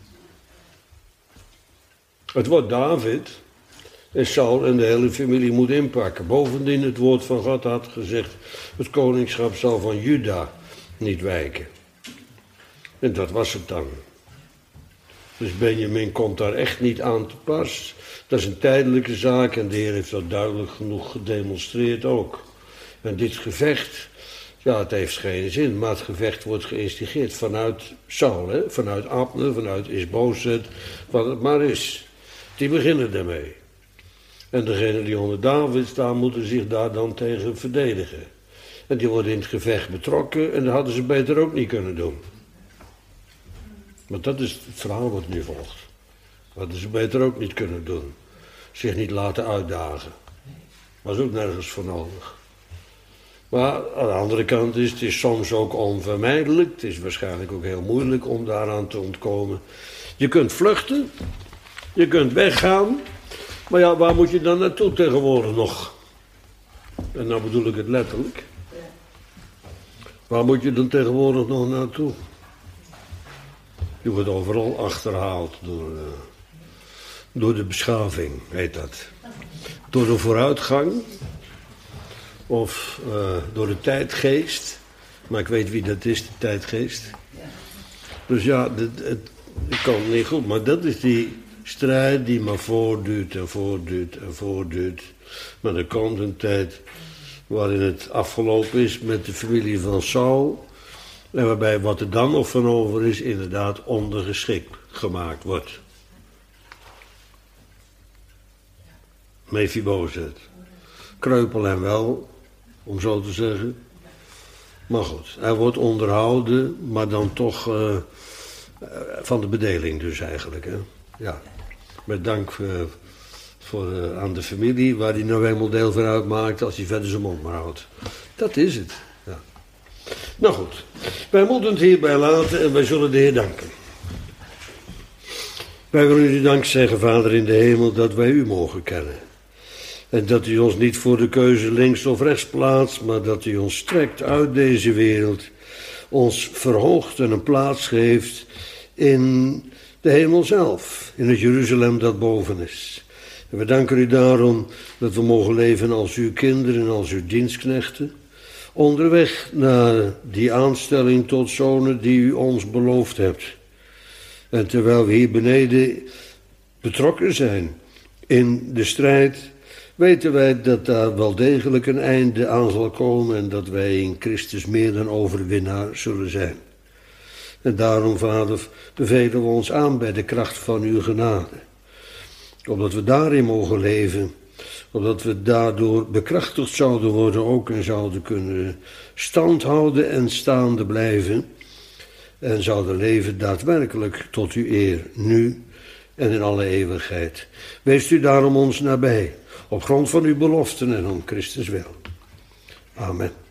Het wordt David en Saul en de hele familie moet inpakken. Bovendien het woord van God had gezegd, het koningschap zal van Juda niet wijken. En dat was het dan. Dus Benjamin komt daar echt niet aan te pas. Dat is een tijdelijke zaak en de Heer heeft dat duidelijk genoeg gedemonstreerd ook. En dit gevecht, ja, het heeft geen zin, maar het gevecht wordt geïnstigeerd vanuit Saul, hè? Vanuit Abner, vanuit Isbozet, wat het maar is. Die beginnen daarmee. En degenen die onder David staan, moeten zich daar dan tegen verdedigen. En die worden in het gevecht betrokken en dat hadden ze beter ook niet kunnen doen. Want dat is het verhaal wat nu volgt. Dat hadden ze beter ook niet kunnen doen. Zich niet laten uitdagen. Was ook nergens voor nodig. Maar aan de andere kant is het soms ook onvermijdelijk. Het is waarschijnlijk ook heel moeilijk om daaraan te ontkomen. Je kunt vluchten. Je kunt weggaan. Maar ja, waar moet je dan naartoe tegenwoordig nog? En nou bedoel ik het letterlijk. Waar moet je dan tegenwoordig nog naartoe? Je wordt overal achterhaald door de beschaving, heet dat. Door de vooruitgang. Of door de tijdgeest. Maar ik weet wie dat is, de tijdgeest. Dus ja, het kan niet goed. Maar dat is die strijd die maar voortduurt en voortduurt en voortduurt. Maar er komt een tijd waarin het afgelopen is met de familie van Saul. En waarbij wat er dan nog van over is, inderdaad ondergeschikt gemaakt wordt. Mephibozet. Kreupel en wel, om zo te zeggen. Maar goed, hij wordt onderhouden, maar dan toch van de bedeling dus eigenlijk. Hè? Ja, met dank aan de familie, waar hij nou eenmaal deel van uitmaakt, als hij verder zijn mond maar houdt. Dat is het. Ja. Nou goed, wij moeten het hierbij laten en wij zullen de Heer danken. Wij willen u dank zeggen, Vader in de hemel, dat wij u mogen kennen. En dat u ons niet voor de keuze links of rechts plaatst, maar dat u ons trekt uit deze wereld, ons verhoogt en een plaats geeft in de hemel zelf, in het Jeruzalem dat boven is. En we danken u daarom dat we mogen leven als uw kinderen en als uw dienstknechten, onderweg naar die aanstelling tot zonen die u ons beloofd hebt. En terwijl we hier beneden betrokken zijn in de strijd, weten wij dat daar wel degelijk een einde aan zal komen en dat wij in Christus meer dan overwinnaar zullen zijn. En daarom, Vader, bevelen we ons aan bij de kracht van uw genade. Opdat we daarin mogen leven, opdat we daardoor bekrachtigd zouden worden ook en zouden kunnen standhouden en staande blijven. En zouden leven daadwerkelijk tot uw eer, nu en in alle eeuwigheid. Wees u daarom ons nabij, op grond van uw beloften en om Christus wil. Amen.